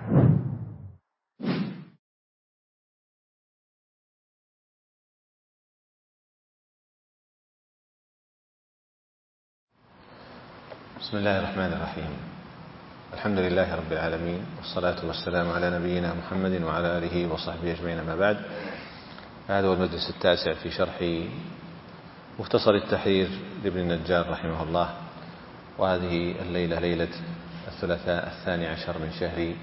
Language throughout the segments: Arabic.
بسم الله الرحمن الرحيم. الحمد لله رب العالمين، والصلاة والسلام على نبينا محمد وعلى آله وصحبه أجمعين، ما بعد. هذا هو المجلس التاسع في شرح مختصر التحرير لابن النجار رحمه الله، وهذه الليلة ليلة الثلاثاء 12 من شهر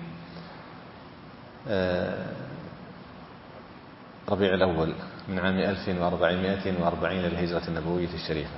ربيع الأول من عام 1440 للهجرة النبوية الشريفة.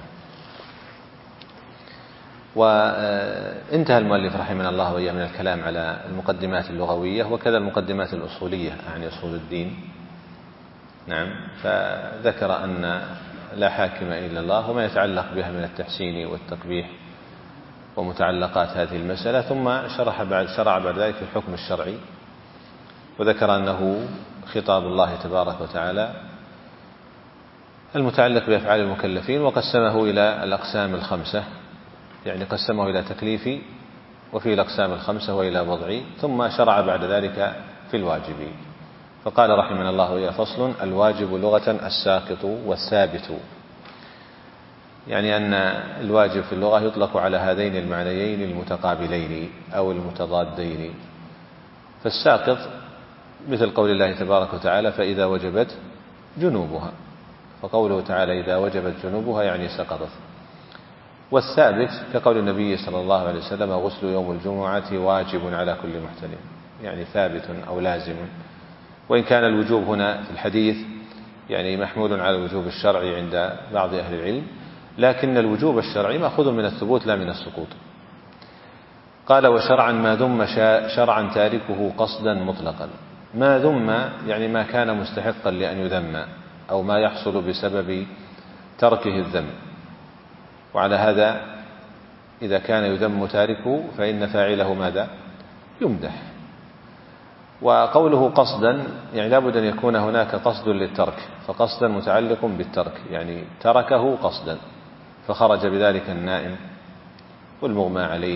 وانتهى المؤلف رحمه الله وإياه من الكلام على المقدمات اللغوية وكذا المقدمات الأصولية عن أصول الدين. نعم، فذكر أن لا حاكم إلا الله وما يتعلق بها من التحسين والتقبيح ومتعلقات هذه المسألة، ثم شرع بعد ذلك الحكم الشرعي، وذكر أنه خطاب الله تبارك وتعالى المتعلق بأفعال المكلفين، وقسمه إلى الأقسام الخمسة، يعني قسمه إلى تكليفي وفي الأقسام الخمسة وإلى وضعي، ثم شرع بعد ذلك في الواجب. فقال رحمه الله وإياه: فصل: الواجب لغة الساقط والثابت. يعني أن الواجب في اللغة يطلق على هذين المعنيين المتقابلين أو المتضادين. فالساقط مثل قول الله تبارك وتعالى: فإذا وجبت جنوبها، فقوله تعالى إذا وجبت جنوبها يعني سقطت. والثابت كقول النبي صلى الله عليه وسلم: غسل يوم الجمعة واجب على كل محتلم، يعني ثابت أو لازم. وإن كان الوجوب هنا في الحديث يعني محمول على الوجوب الشرعي عند بعض أهل العلم، لكن الوجوب الشرعي مأخوذ من الثبوت لا من السقوط. قال: وشرعا ما ذم شرعا تاركه قصدا مطلقا. ما ذم يعني ما كان مستحقا لأن يذم أو ما يحصل بسبب تركه الذم، وعلى هذا إذا كان يذم تاركه فإن فاعله ماذا؟ يمدح. وقوله قصدا يعني لابد أن يكون هناك قصد للترك، فقصدا متعلق بالترك، يعني تركه قصدا، فخرج بذلك النائم والمغمى عليه.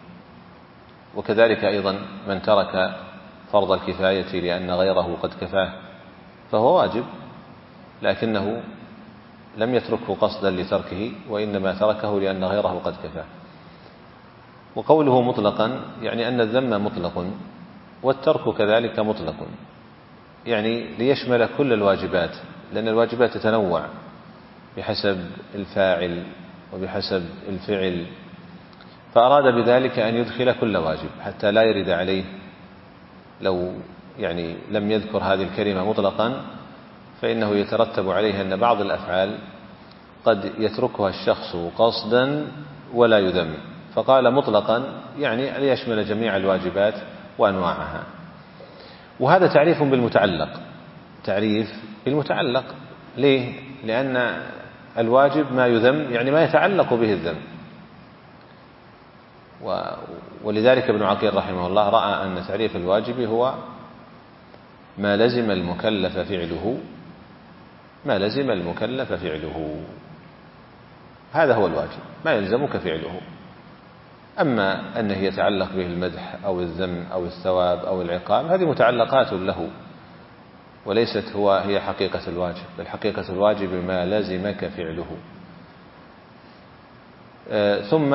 وكذلك أيضا من ترك فرض الكفاية لأن غيره قد كفاه فهو واجب، لكنه لم يتركه قصدا لتركه، وإنما تركه لأن غيره قد كفاه. وقوله مطلقا يعني أن الذم مطلق والترك كذلك مطلق، يعني ليشمل كل الواجبات، لأن الواجبات تتنوع بحسب الفاعل وبحسب الفعل، فأراد بذلك أن يدخل كل واجب حتى لا يرد عليه لو يعني لم يذكر هذه الكلمة مطلقا، فإنه يترتب عليه أن بعض الأفعال قد يتركها الشخص قصدا ولا يذم، فقال مطلقا يعني ليشمل جميع الواجبات وأنواعها. وهذا تعريف بالمتعلق، تعريف بالمتعلق. ليه؟ لأن الواجب ما يذم يعني ما يتعلق به الذم. ولذلك ابن عقيل رحمه الله رأى أن تعريف الواجب هو ما لزم المكلف فعله، ما لزم المكلف فعله، هذا هو الواجب، ما يلزمك فعله. أما أنه يتعلق به المدح أو الذم أو الثواب أو العقاب هذه متعلقات له، وليست هي حقيقة الواجب، بل حقيقة الواجب ما لزمك فعله. ثم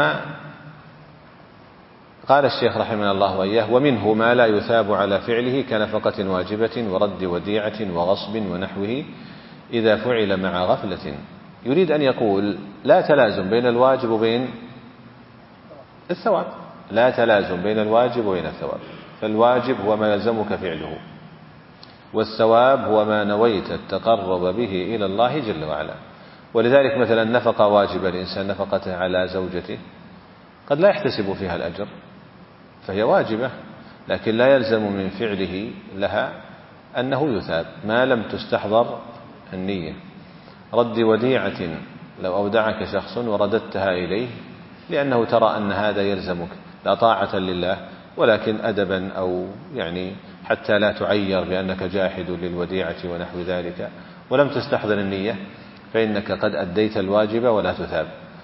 قال الشيخ رحمه الله وإياه: ومنه ما لا يثاب على فعله كنفقة واجبة ورد وديعة وغصب ونحوه إذا فعل مع غفلة. يريد أن يقول لا تلازم بين الواجب وبين الثواب، لا تلازم بين الواجب وبين الثواب، فالواجب هو ما يلزمك فعله، والثواب هو ما نويت التقرب به إلى الله جل وعلا. ولذلك مثلا نفقة واجبة الإنسان نفقته على زوجته قد لا يحتسب فيها الأجر فهي واجبة، لكن لا يلزم من فعله لها أنه يثاب ما لم تستحضر النية. رد وديعة لو أودعك شخص ورددتها إليه لأنه ترى أن هذا يلزمك لا طاعة لله، ولكن أدبا أو يعني حتى لا تعير بأنك جاحد للوديعة ونحو ذلك ولم تستحضر النية، فإنك قد أديت الواجب ولا تثاب.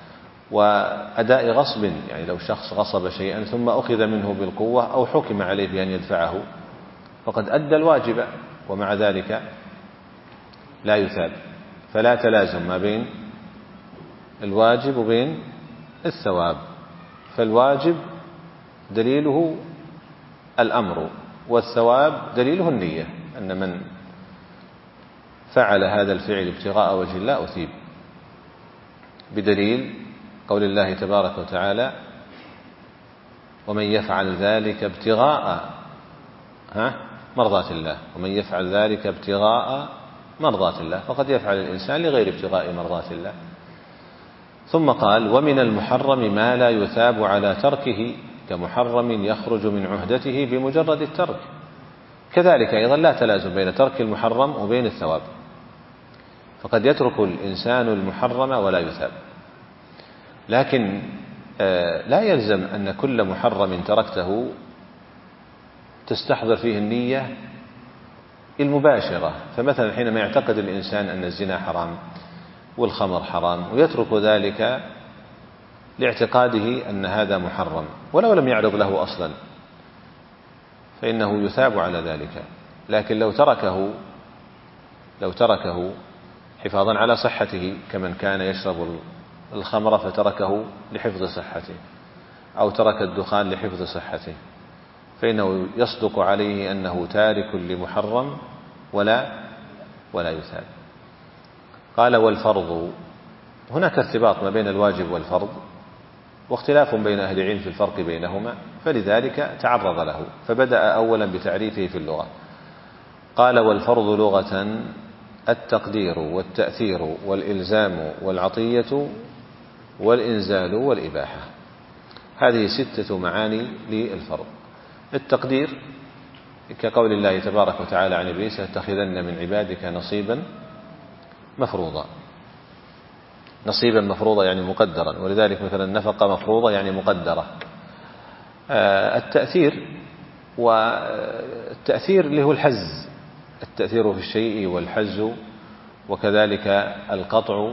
وأداء غصب، يعني لو شخص غصب شيئا ثم أخذ منه بالقوة أو حكم عليه بأن يدفعه فقد أدى الواجب ومع ذلك لا يثاب. فلا تلازم ما بين الواجب وبين الثواب، فالواجب دليله الأمر والثواب دليله النية، أن من فعل هذا الفعل ابتغاء وجه الله أثيب، بدليل قول الله تبارك وتعالى ومن يفعل ذلك ابتغاء مرضات الله، ومن يفعل ذلك ابتغاء مرضات الله، فقد يفعل الإنسان لغير ابتغاء مرضات الله. ثم قال ومن المحرم ما لا يثاب على تركه كمحرم يخرج من عهدته بمجرد الترك. كذلك أيضا لا تلازم بين ترك المحرم وبين الثواب، فقد يترك الإنسان المحرم ولا يثاب، لكن لا يلزم أن كل محرم تركته تستحضر فيه النية المباشرة. فمثلا حينما يعتقد الإنسان أن الزنا حرام والخمر حرام ويترك ذلك لاعتقاده أن هذا محرم ولو لم يعرض له أصلا فإنه يثاب على ذلك. لكن لو تركه حفاظا على صحته، كمن كان يشرب الخمر فتركه لحفظ صحته، أو ترك الدخان لحفظ صحته، فإنه يصدق عليه أنه تارك لمحرم ولا يثاب. قال والفرض، هناك ارتباط ما بين الواجب والفرض واختلاف بين أهل العلم في الفرق بينهما، فلذلك تعرض له، فبدأ أولا بتعريفه في اللغة. قال والفرض لغة التقدير والتأثير والإلزام والعطية والإنزال والإباحة. هذه 6 معاني للفرض. التقدير كقول الله تبارك وتعالى عن إبليس لأتخذن من عبادك نصيبا مفروضا. نصيبا مفروضا يعني مقدرا، ولذلك مثلا نفقة مفروضة يعني مقدرة. التأثير، والتأثير اللي هو الحز، التأثير في الشيء والحز، وكذلك القطع،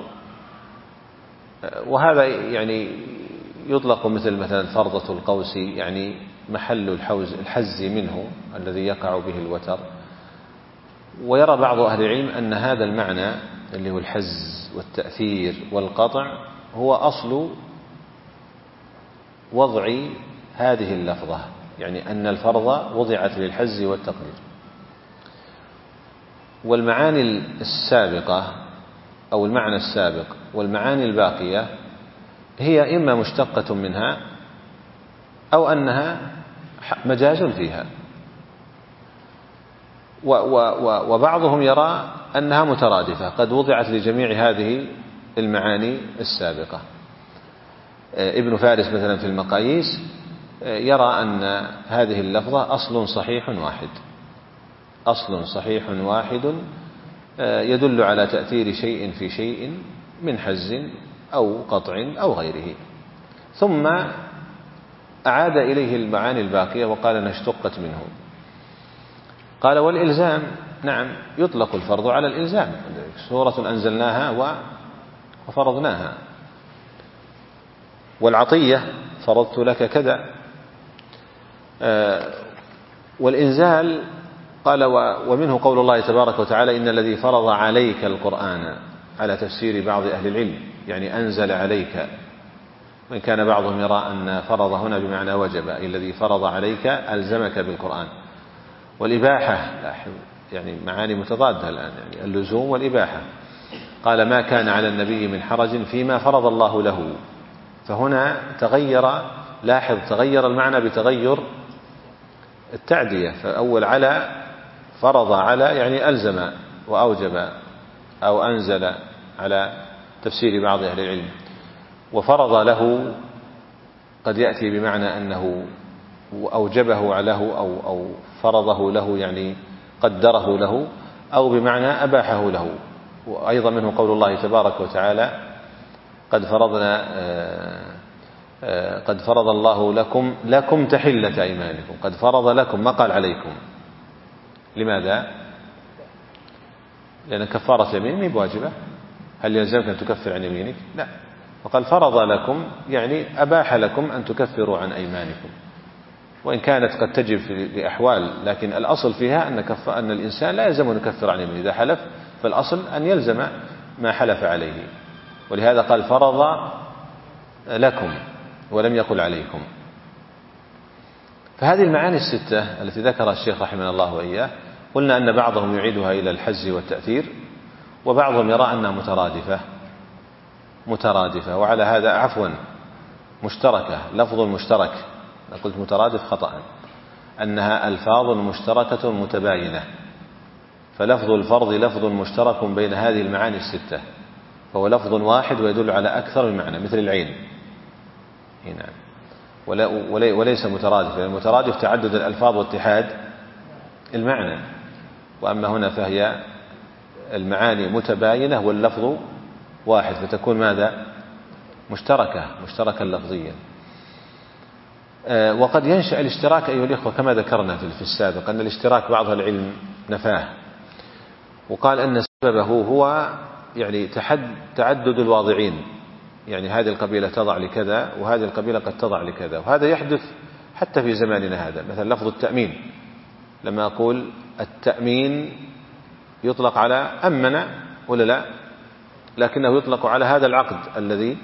وهذا يعني يطلق مثلا فرضة القوس، يعني محل الحز منه الذي يقع به الوتر. ويرى بعض أهل العلم أن هذا المعنى اللي هو الحز والتأثير والقطع هو أصل وضع هذه اللفظة، يعني أن الفرض وضعت للحز والتقدير. والمعاني السابقة أو المعنى السابق والمعاني الباقية هي إما مشتقة منها أو أنها مجاز فيها، وبعضهم يرى أنها مترادفة قد وضعت لجميع هذه المعاني السابقة. ابن فارس مثلا في المقاييس يرى أن هذه اللفظة أصل صحيح واحد يدل على تأثير شيء في شيء من حز أو قطع أو غيره، ثم أعاد إليه المعاني الباقية وقال أنها اشتقت منه. قال والإلزام، نعم يطلق الفرض على الإلزام، سورة أنزلناها وفرضناها. والعطية فرضت لك كذا. والإنزال قال ومنه قول الله تبارك وتعالى إن الذي فرض عليك القرآن، على تفسير بعض أهل العلم يعني أنزل عليك، وإن كان بعضهم يرى أن فرض هنا بمعنى وجب، أي الذي فرض عليك ألزمك بالقرآن. والإباحة يعني معاني متضادة الآن، يعني اللزوم والإباحة. قال ما كان على النبي من حرج فيما فرض الله له، فهنا تغير المعنى بتغير التعدية. فأول على فرض على يعني ألزم وأوجب أو أنزل على تفسير بعض أهل العلم. وفرض له قد يأتي بمعنى أنه أوجبه له أو فرضه له يعني قدره له، أو بمعنى أباحه له. وأيضا منه قول الله تبارك وتعالى قد فرض الله لكم تحلة أيمانكم. قد فرض لكم، ما قال عليكم. لماذا؟ لأن كفارة اليمين مي بواجبة. هل يلزمك أن تكفر عن يمينك؟ لا. وقال فرض لكم يعني أباح لكم أن تكفروا عن أيمانكم، وإن كانت قد تجب في أحوال، لكن الأصل فيها أن الإنسان لا يلزم أن يكفر عن يمينه. إذا حلف فالأصل أن يلزم ما حلف عليه، ولهذا قال فرض لكم ولم يقل عليكم. فهذه المعاني الستة التي ذكرها الشيخ رحمه الله وإياه، قلنا أن بعضهم يعيدها إلى الحز والتأثير، وبعضهم يرى أنها مترادفة، وعلى هذا مشتركة، لفظ مشترك، قلت مترادف خطأ، أنها ألفاظ مشتركة متباينة، فلفظ الفرض لفظ مشترك بين هذه المعاني الستة، فهو لفظ واحد ويدل على أكثر من معنى، مثل العين هنا، وليس مترادف، لأن المترادف تعدد الألفاظ واتحاد المعنى، وأما هنا فهي المعاني متباينة واللفظ واحد، فتكون ماذا؟ مشتركا لفظيا. وقد ينشأ الاشتراك أيها الإخوة كما ذكرنا في السابق، أن الاشتراك بعض العلم نفاه، وقال أن سببه هو يعني تعدد الواضعين، يعني هذه القبيلة تضع لكذا وهذه القبيلة قد تضع لكذا، وهذا يحدث حتى في زماننا هذا. مثلا لفظ التأمين، لما أقول التأمين يطلق على أمن ولا لا، لكنه يطلق على هذا العقد الذي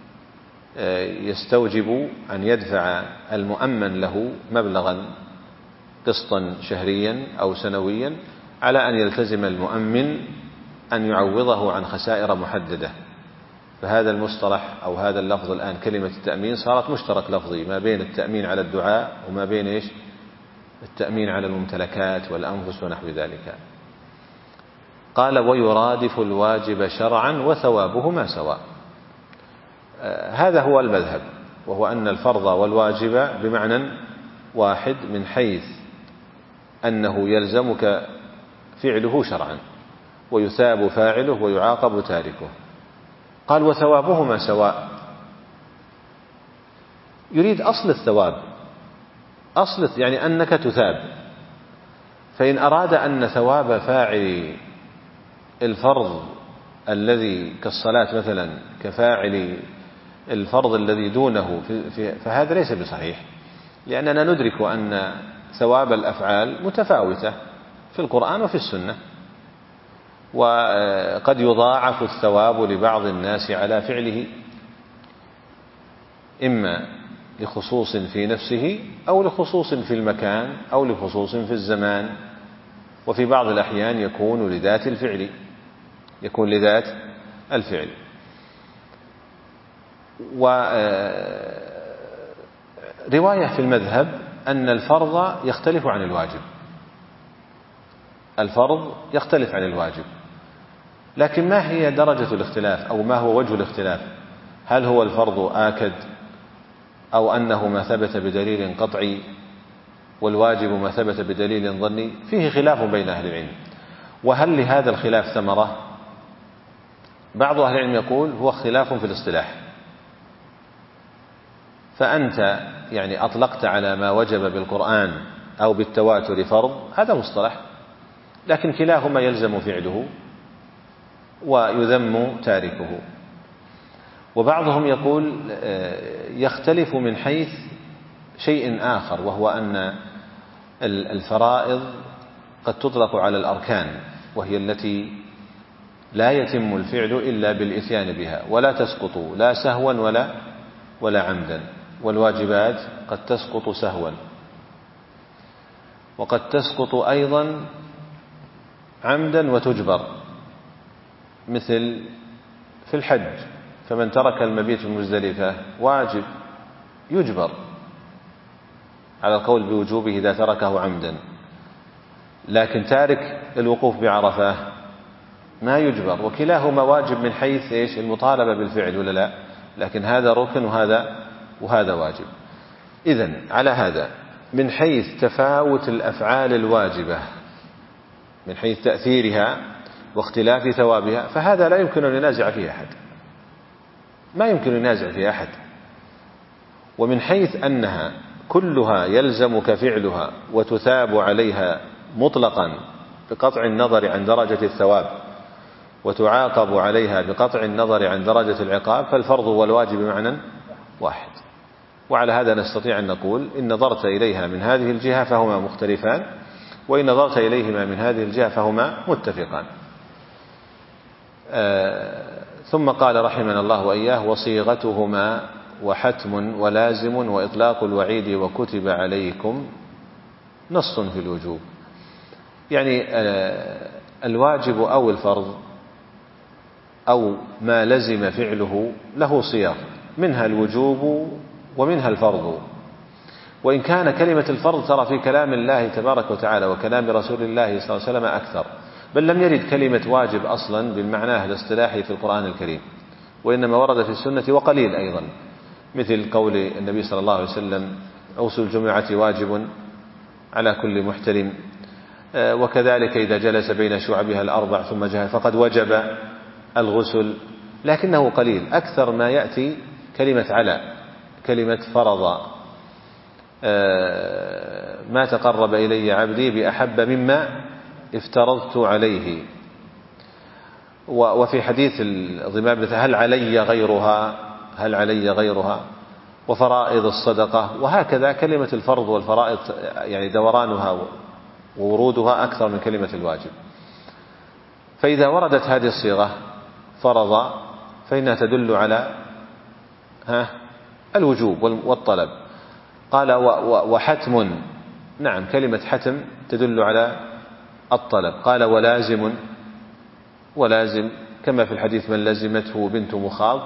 يستوجب أن يدفع المؤمن له مبلغا قسطا شهريا أو سنويا، على أن يلتزم المؤمن أن يعوضه عن خسائر محددة. فهذا المصطلح أو هذا اللفظ الآن كلمة التأمين صارت مشترك لفظي ما بين التأمين على الدعاء وما بين التأمين على الممتلكات والأنفس ونحو ذلك. قال ويرادف الواجب شرعا وثوابهما سواء. هذا هو المذهب، وهو أن الفرض والواجب بمعنى واحد، من حيث أنه يلزمك فعله شرعا ويثاب فاعله ويعاقب تاركه. قال وثوابهما سواء، يريد أصل الثواب، يعني أنك تثاب. فإن أراد أن ثواب فاعل الفرض الذي كالصلاة مثلا كفاعل الفرض الذي دونه فهذا ليس بصحيح، لأننا ندرك أن ثواب الأفعال متفاوتة في القرآن وفي السنة، وقد يضاعف الثواب لبعض الناس على فعله، إما لخصوص في نفسه أو لخصوص في المكان أو لخصوص في الزمان، وفي بعض الأحيان يكون لذات الفعل. ورواية في المذهب أن الفرض يختلف عن الواجب، لكن ما هي درجة الاختلاف أو ما هو وجه الاختلاف؟ هل هو الفرض آكد، أو أنه ما ثبت بدليل قطعي، والواجب ما ثبت بدليل ظني؟ فيه خلاف بين أهل العلم. وهل لهذا الخلاف ثمرة؟ بعض أهل العلم يقول هو اختلاف في الاصطلاح، فأنت يعني أطلقت على ما وجب بالقرآن أو بالتواتر فرض، هذا مصطلح، لكن كلاهما يلزم فعله ويذم تاركه. وبعضهم يقول يختلف من حيث شيء آخر، وهو أن الفرائض قد تطلق على الأركان، وهي التي لا يتم الفعل إلا بالإتيان بها، ولا تسقط لا سهوا ولا عمدا. والواجبات قد تسقط سهوا، وقد تسقط أيضا عمدا وتجبر، مثل في الحج، فمن ترك المبيت المزدلفة واجب يجبر على القول بوجوبه إذا تركه عمدا، لكن تارك الوقوف بعرفة ما يجبر، وكلاهما واجب من حيث المطالبة بالفعل ولا لا، لكن هذا ركن وهذا واجب. إذن على هذا من حيث تفاوت الأفعال الواجبة، من حيث تأثيرها واختلاف ثوابها، فهذا لا يمكن أن ينازع فيه أحد، ما يمكن أن ينازع فيه أحد. ومن حيث أنها كلها يلزمك فعلها وتثاب عليها مطلقا بقطع النظر عن درجة الثواب وتعاقب عليها بقطع النظر عن درجة العقاب، فالفرض والواجب بمعنى واحد. وعلى هذا نستطيع أن نقول إن نظرت إليها من هذه الجهة فهما مختلفان، وإن نظرت إليهما من هذه الجهة فهما متفقان. ثم قال رحمنا الله وإياه: وصيغتهما وحتم ولازم وإطلاق الوعيد وكتب عليكم نص في الوجوب. يعني الواجب أو الفرض أو ما لزم فعله له صيغ، منها الوجوب ومنها الفرض. وإن كان كلمة الفرض ترى في كلام الله تبارك وتعالى وكلام رسول الله صلى الله عليه وسلم أكثر، بل لم يرد كلمة واجب أصلا بالمعنى الاصطلاحي في القرآن الكريم، وإنما ورد في السنة وقليل أيضا، مثل قول النبي صلى الله عليه وسلم: غسل الجمعة واجب على كل محترم، وكذلك إذا جلس بين شعبها الأربع ثم جاء فقد وجب الغسل، لكنه قليل. أكثر ما يأتي كلمة على، كلمة فرض: ما تقرب إلي عبدي بأحب مما افترضت عليه. وفي حديث الضمام: هل علي غيرها، هل علي غيرها، وفرائض الصدقة. وهكذا كلمة الفرض والفرائض يعني دورانها وورودها أكثر من كلمة الواجب. فإذا وردت هذه الصيغة فرض فإنها تدل على الوجوب والطلب. قال: وحتم، نعم كلمة حتم تدل على الطلب. قال: ولازم كما في الحديث: من لزمته بنت مخاض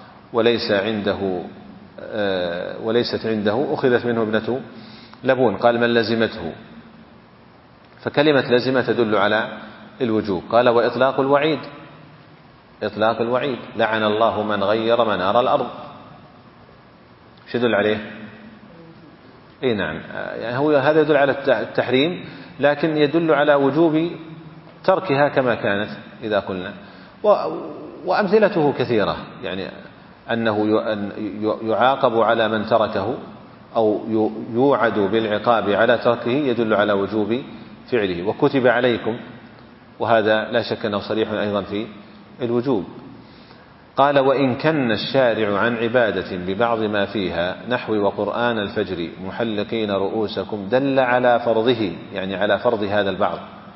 وليست عنده أخذت منه ابنة لبون. قال: من لزمته، فكلمة لزمة تدل على الوجوب. قال: وإطلاق الوعيد، إطلاق الوعيد: لعن الله من غير منار الأرض. ايش يدل عليه؟ اي نعم، يعني هو هذا يدل على التحريم، لكن يدل على وجوب تركها كما كانت إذا قلنا. وأمثلته كثيرة، يعني أنه يعاقب على من تركه أو يوعد بالعقاب على تركه يدل على وجوب فعله. وكتب عليكم، وهذا لا شك أنه صريح أيضا في الوجوب. قال: وإن كن الشارع عن عبادة ببعض ما فيها نحو وقرآن الفجر محلقين رؤوسكم دل على فرضه، يعني على فرض هذا البعض،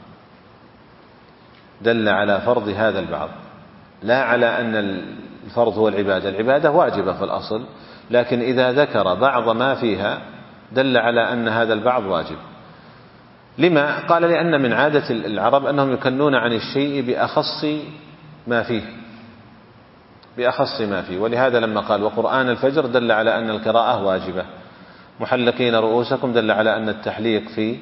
دل على فرض هذا البعض، لا على أن الفرض هو العبادة. العبادة واجبة في الأصل، لكن إذا ذكر بعض ما فيها دل على أن هذا البعض واجب. لما؟ قال: لأن من عادة العرب أنهم يكنون عن الشيء بأخص ما فيه، بأخص ما فيه. ولهذا لما قال: وقرآن الفجر دل على أن القراءة واجبة، محلقين رؤوسكم دل على أن التحليق في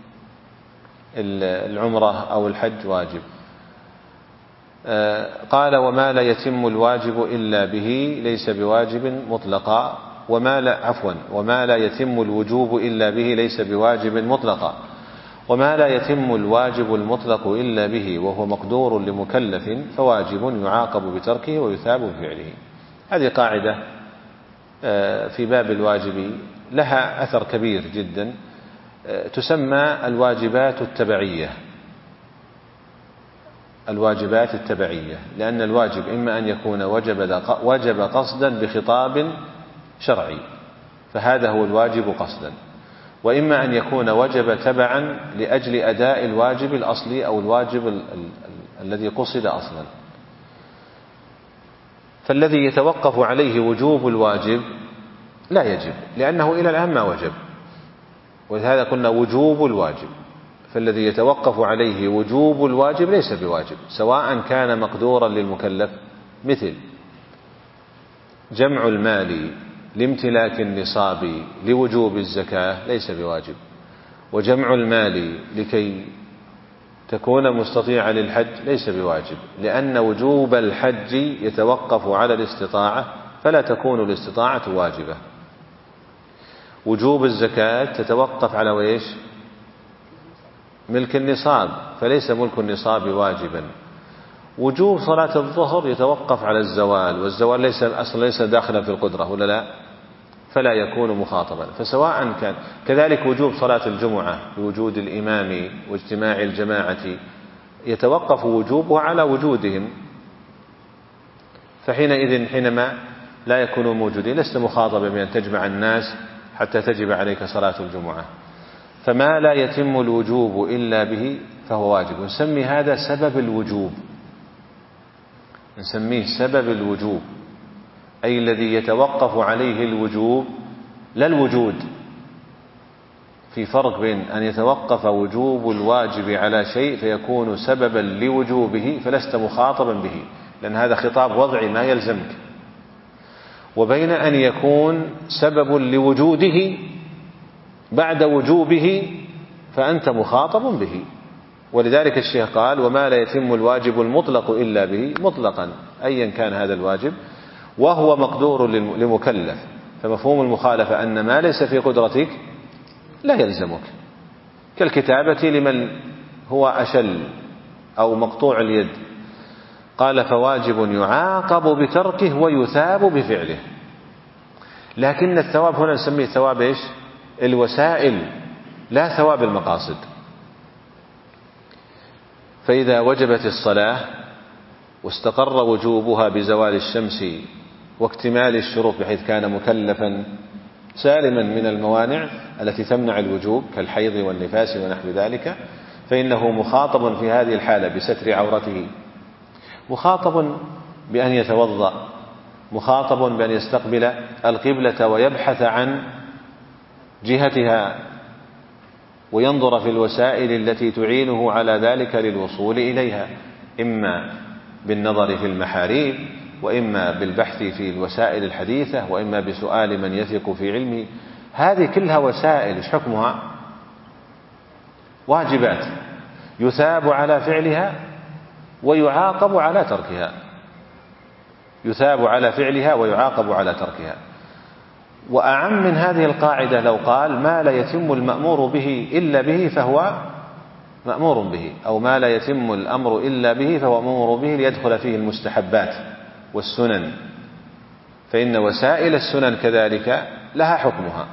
العمرة أو الحج واجب. قال: وما لا يتم الواجب إلا به ليس بواجب مطلقا، وما لا يتم الوجوب إلا به ليس بواجب مطلقا، وما لا يتم الواجب المطلق إلا به وهو مقدور لمكلف فواجب يعاقب بتركه ويثاب بفعله. هذه قاعدة في باب الواجب لها أثر كبير جدا، تسمى الواجبات التبعية. الواجبات التبعية، لأن الواجب إما أن يكون وجب قصدا بخطاب شرعي، فهذا هو الواجب قصدا، وإما أن يكون وجب تبعا لأجل أداء الواجب الأصلي أو الواجب الذي قصد أصلا. فالذي يتوقف عليه وجوب الواجب لا يجب، لأنه إلى الآن ما وجب، ولهذا قلنا وجوب الواجب. فالذي يتوقف عليه وجوب الواجب ليس بواجب، سواء كان مقدورا للمكلف، مثل جمع المال لامتلاك النصاب لوجوب الزكاة ليس بواجب، وجمع المال لكي تكون مستطيعا للحج ليس بواجب، لأن وجوب الحج يتوقف على الاستطاعة فلا تكون الاستطاعة واجبة. وجوب الزكاة تتوقف على ويش؟ ملك النصاب، فليس ملك النصاب واجبا. وجوب صلاة الظهر يتوقف على الزوال، والزوال ليس داخلا في القدرة ولا لا، فلا يكون مخاطبا. فسواء كان كذلك وجوب صلاة الجمعة بوجود الإمام واجتماع الجماعة يتوقف وجوبه على وجودهم، فحينئذ حينما لا يكونوا موجودين لست مخاطبا بأن تجمع الناس حتى تجب عليك صلاة الجمعة. فما لا يتم الوجوب إلا به فهو واجب. نسمي هذا سبب الوجوب، نسميه سبب الوجوب، أي الذي يتوقف عليه الوجوب لا الوجود. في فرق بين أن يتوقف وجوب الواجب على شيء فيكون سببا لوجوبه فلست مخاطبا به لأن هذا خطاب وضعي ما يلزمك، وبين أن يكون سبب لوجوده بعد وجوبه فأنت مخاطب به. ولذلك الشيخ قال وما لا يتم الواجب المطلق إلا به، مطلقا أيا كان هذا الواجب، وهو مقدور لمكلف. فمفهوم المخالفة أن ما ليس في قدرتك لا يلزمك، كالكتابة لمن هو أشل أو مقطوع اليد. قال فواجب يعاقب بتركه ويثاب بفعله. لكن الثواب هنا نسميه ثواب إيش؟ الوسائل، لا ثواب المقاصد. فإذا وجبت الصلاة واستقر وجوبها بزوال الشمس واكتمال الشروط بحيث كان مكلفا سالما من الموانع التي تمنع الوجوب كالحيض والنفاس ونحو ذلك، فإنه مخاطب في هذه الحالة بستر عورته، مخاطب بأن يتوضأ، مخاطب بأن يستقبل القبلة ويبحث عن جهتها وينظر في الوسائل التي تعينه على ذلك للوصول إليها، إما بالنظر في المحاريم، وإما بالبحث في الوسائل الحديثة، وإما بسؤال من يثق في علمه. هذه كلها وسائل، إيش حكمها؟ واجبات يثاب على فعلها ويعاقب على تركها، يثاب على فعلها ويعاقب على تركها. وأعم من هذه القاعدة لو قال ما لا يتم المأمور به إلا به فهو مأمور به، أو ما لا يتم الأمر إلا به فهو مأمور به، ليدخل فيه المستحبات والسنن، فإن وسائل السنن كذلك لها حكمها.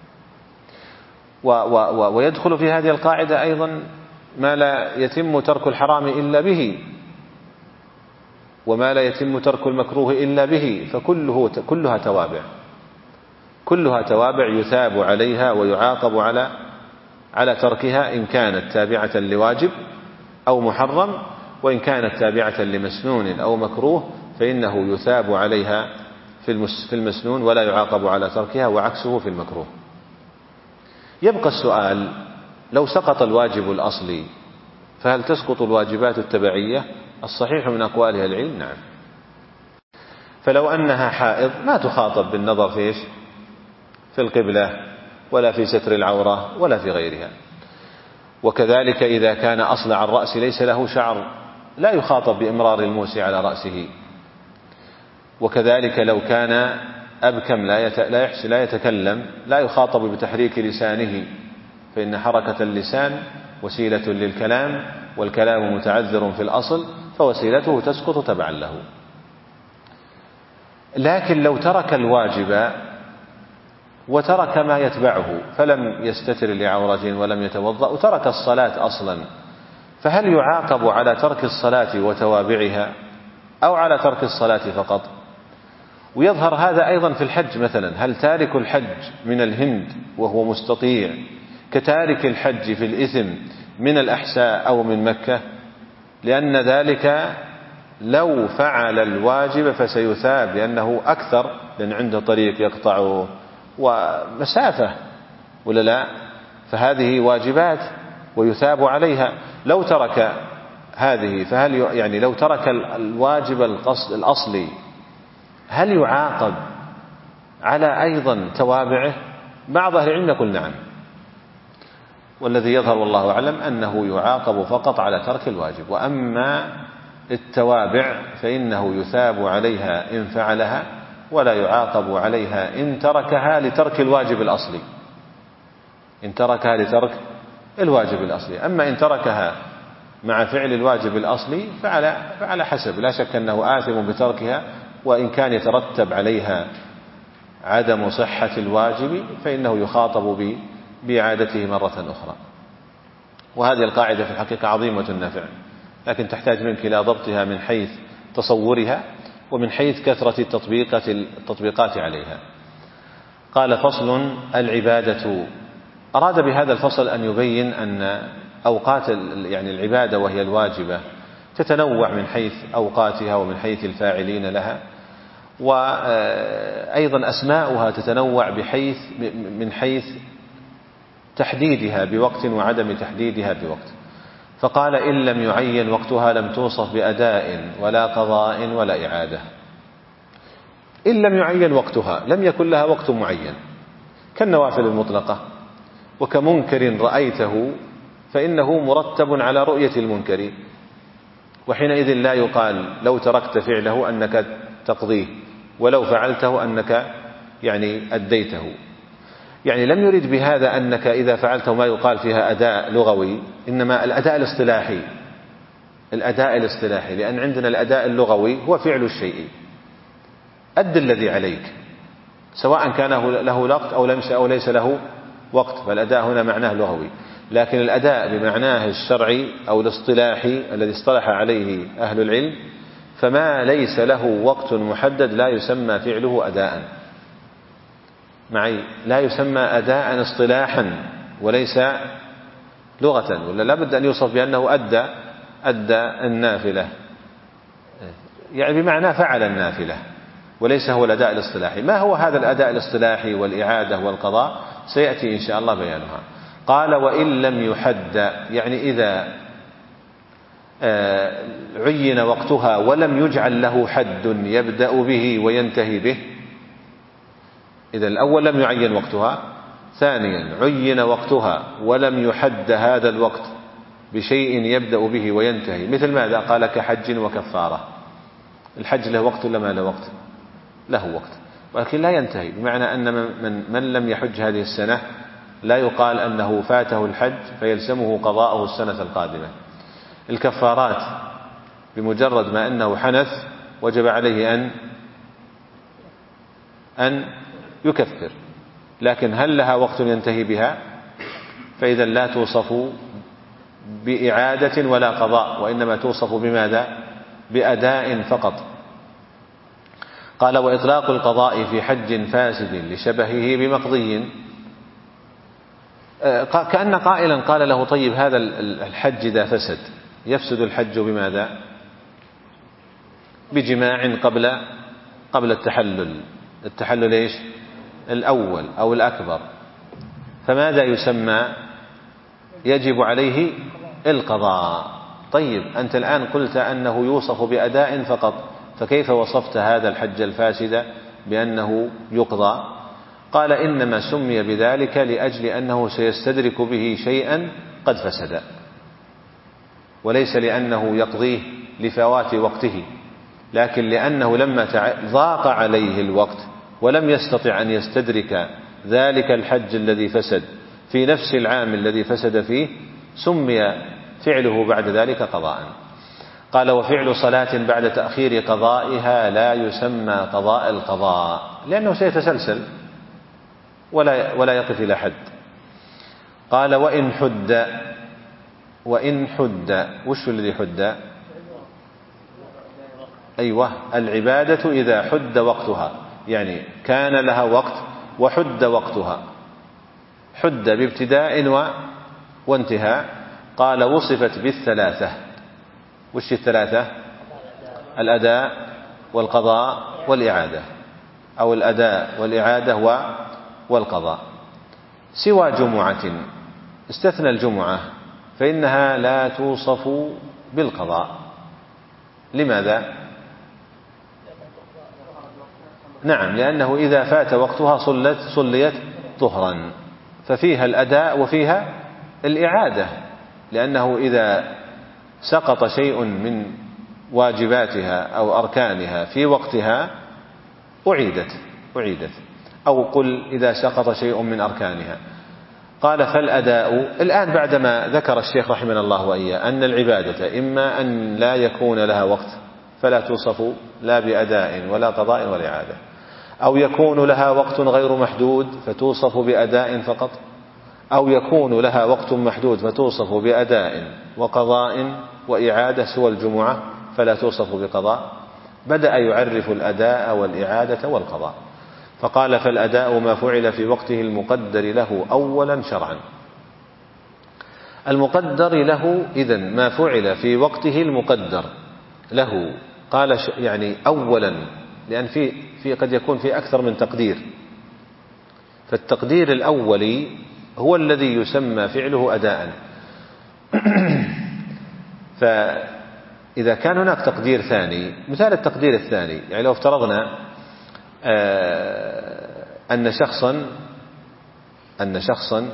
ويدخل في هذه القاعدة أيضا ما لا يتم ترك الحرام إلا به، وما لا يتم ترك المكروه إلا به، فكلها توابع، كلها توابع يثاب عليها ويعاقب على تركها إن كانت تابعة لواجب أو محرم، وإن كانت تابعة لمسنون أو مكروه فإنه يثاب عليها في المسنون ولا يعاقب على تركها، وعكسه في المكروه. يبقى السؤال لو سقط الواجب الأصلي فهل تسقط الواجبات التبعية؟ الصحيح من أقوال أهل العلم نعم. فلو أنها حائض ما تخاطب بالنظر في إيش؟ في القبلة ولا في ستر العورة ولا في غيرها. وكذلك إذا كان أصلع الرأس ليس له شعر لا يخاطب بإمرار الموس على رأسه. وكذلك لو كان أبكم لا يتكلم لا يخاطب بتحريك لسانه، فإن حركة اللسان وسيلة للكلام، والكلام متعذر في الأصل فوسيلته تسقط تبعا له. لكن لو ترك الواجب وترك ما يتبعه فلم يستتر لعورة ولم يتوضأ وترك الصلاة أصلا، فهل يعاقب على ترك الصلاة وتوابعها أو على ترك الصلاة فقط؟ ويظهر هذا أيضا في الحج مثلا، هل تارك الحج من الهند وهو مستطيع كتارك الحج في الإثم من الأحساء أو من مكة؟ لأن ذلك لو فعل الواجب فسيثاب لأنه أكثر، لأن عنده طريق يقطعه ومسافة ولا لا، فهذه واجبات ويثاب عليها. لو ترك هذه فهل يعني لو ترك الواجب الأصلي هل يعاقب على أيضا توابعه؟ بعض أهل العلم يقول نعم، والذي يظهر والله أعلم أنه يعاقب فقط على ترك الواجب، وأما التوابع فإنه يثاب عليها إن فعلها ولا يعاقب عليها إن تركها لترك الواجب الأصلي، إن تركها لترك الواجب الأصلي. أما إن تركها مع فعل الواجب الأصلي فعلى حسب، لا شك أنه آثم بتركها، وإن كان يترتب عليها عدم صحة الواجب فإنه يخاطب بإعادته مرة أخرى. وهذه القاعدة في الحقيقة عظيمة النفع، لكن تحتاج منك إلى ضبطها من حيث تصورها ومن حيث كثرة التطبيقات عليها. قال: فصل العبادة. أراد بهذا الفصل أن يبين أن أوقات يعني العبادة وهي الواجبة تتنوع من حيث أوقاتها ومن حيث الفاعلين لها، وأيضا أسماؤها تتنوع من حيث تحديدها بوقت وعدم تحديدها بوقت. فقال: إن لم يعين وقتها لم توصف بأداء ولا قضاء ولا إعادة. إن لم يعين وقتها، لم يكن لها وقت معين، كالنوافل المطلقة، وكمنكر رأيته فإنه مرتب على رؤية المنكر، وحينئذ لا يقال لو تركت فعله أنك تقضيه، ولو فعلته أنك يعني أديته. يعني لم يرد بهذا أنك إذا فعلته ما يقال فيها أداء لغوي، إنما الأداء الاصطلاحي، لأن عندنا الأداء اللغوي هو فعل الشيء، أد الذي عليك، سواء كان له وقت أو ليس له وقت، فالأداء هنا معناه لغوي. لكن الأداء بمعناه الشرعي أو الاصطلاحي الذي اصطلح عليه أهل العلم، فما ليس له وقت محدد لا يسمى فعله أداء. معي؟ لا يسمى أداء اصطلاحا وليس لغة، ولا لابد أن يوصف بأنه أدى النافلة، يعني بمعنى فعل النافلة، وليس هو الأداء الاصطلاحي. ما هو هذا الأداء الاصطلاحي والإعادة والقضاء؟ سيأتي إن شاء الله بيانها. قال: وإن لم يحد، يعني إذا عين وقتها ولم يجعل له حد يبدأ به وينتهي به. إذا الأول لم يعين وقتها، ثانيا عين وقتها ولم يحد هذا الوقت بشيء يبدأ به وينتهي. مثل ماذا؟ قال: كحج وكفارة. الحج له وقت ولا ما له وقت؟ له وقت، ولكن لا ينتهي، بمعنى أن من لم يحج هذه السنة لا يقال أنه فاته الحج فيلزمه قضاءه السنة القادمة. الكفارات بمجرد ما أنه حنث وجب عليه أن يكفر، لكن هل لها وقت ينتهي بها؟ فإذا لا توصف بإعادة ولا قضاء، وإنما توصف بماذا؟ بأداء فقط. قال: وإطلاق القضاء في حج فاسد لشبهه بمقضي. كأن قائلا قال له: طيب هذا الحج إذا فسد، يفسد الحج بماذا؟ بجماع قبل التحلل إيش؟ الأول أو الأكبر، فماذا يسمى؟ يجب عليه القضاء. طيب أنت الآن قلت أنه يوصف بأداء فقط، فكيف وصفت هذا الحج الفاسد بأنه يقضى؟ قال: إنما سمي بذلك لأجل أنه سيستدرك به شيئا قد فسد، وليس لأنه يقضيه لفوات وقته، لكن لأنه لما ضاق عليه الوقت ولم يستطع أن يستدرك ذلك الحج الذي فسد في نفس العام الذي فسد فيه، سمي فعله بعد ذلك قضاء. قال: وفعل صلاة بعد تأخير قضائها لا يسمى قضاء القضاء، لأنه سيتسلسل ولا يقف إلى حد. قال: وإن حد. وش الذي حد؟ أيوة، العبادة إذا حد وقتها، يعني كان لها وقت وحد وقتها، حد بابتداء وانتهاء. قال: وصفت بالثلاثة. وش الثلاثة؟ الأداء والقضاء والإعادة، أو الأداء والإعادة والقضاء، سوى جمعة. استثنى الجمعة فإنها لا توصف بالقضاء. لماذا؟ نعم، لأنه إذا فات وقتها صليت ظهرا، ففيها الأداء وفيها الإعادة، لأنه إذا سقط شيء من واجباتها أو أركانها في وقتها أعيدت، أو قل إذا سقط شيء من أركانها. قال: فالأداء. الآن بعدما ذكر الشيخ رحمه الله وإياه أن العبادة إما أن لا يكون لها وقت فلا توصف لا بأداء ولا قضاء ولا إعادة، أو يكون لها وقت غير محدود فتوصف بأداء فقط، أو يكون لها وقت محدود فتوصف بأداء وقضاء وإعادة سوى الجمعة فلا توصف بقضاء، بدأ يعرف الأداء والإعادة والقضاء، فقال: فالأداء ما فعل في وقته المقدر له أولا شرعا. المقدر له إذن ما فعل في وقته المقدر له، قال يعني أولا، لأن في قد يكون في أكثر من تقدير، فالتقدير الأولي هو الذي يسمى فعله أداء. فإذا كان هناك تقدير ثاني، مثال التقدير الثاني، يعني لو افترضنا أن شخصا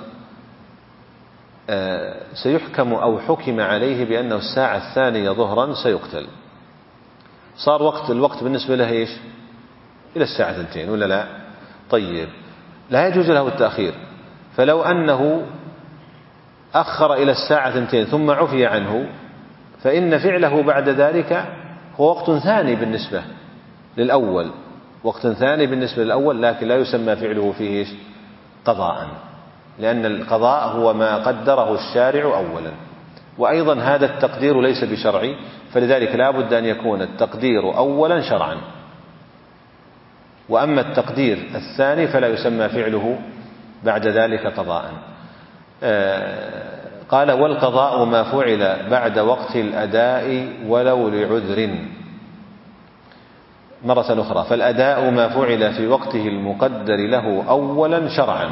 سيحكم أو حكم عليه بأنه الساعة 2 ظهرا سيقتل، صار الوقت بالنسبة له إيش؟ إلى الساعة 2 ولا لا؟ طيب، لا يجوز له التأخير، فلو أنه أخر إلى الساعة 2 ثم عفي عنه، فإن فعله بعد ذلك هو وقت ثاني بالنسبة للأول، وقت ثاني بالنسبة للأول، لكن لا يسمى فعله فيه إيش؟ قضاء، لأن القضاء هو ما قدره الشارع أولا، وأيضا هذا التقدير ليس بشرعي، فلذلك لا بد أن يكون التقدير أولا شرعا، وأما التقدير الثاني فلا يسمى فعله بعد ذلك قضاء. قال: والقضاء ما فعل بعد وقت الأداء ولو لعذر. مرة أخرى: فالأداء ما فعل في وقته المقدر له أولا شرعا،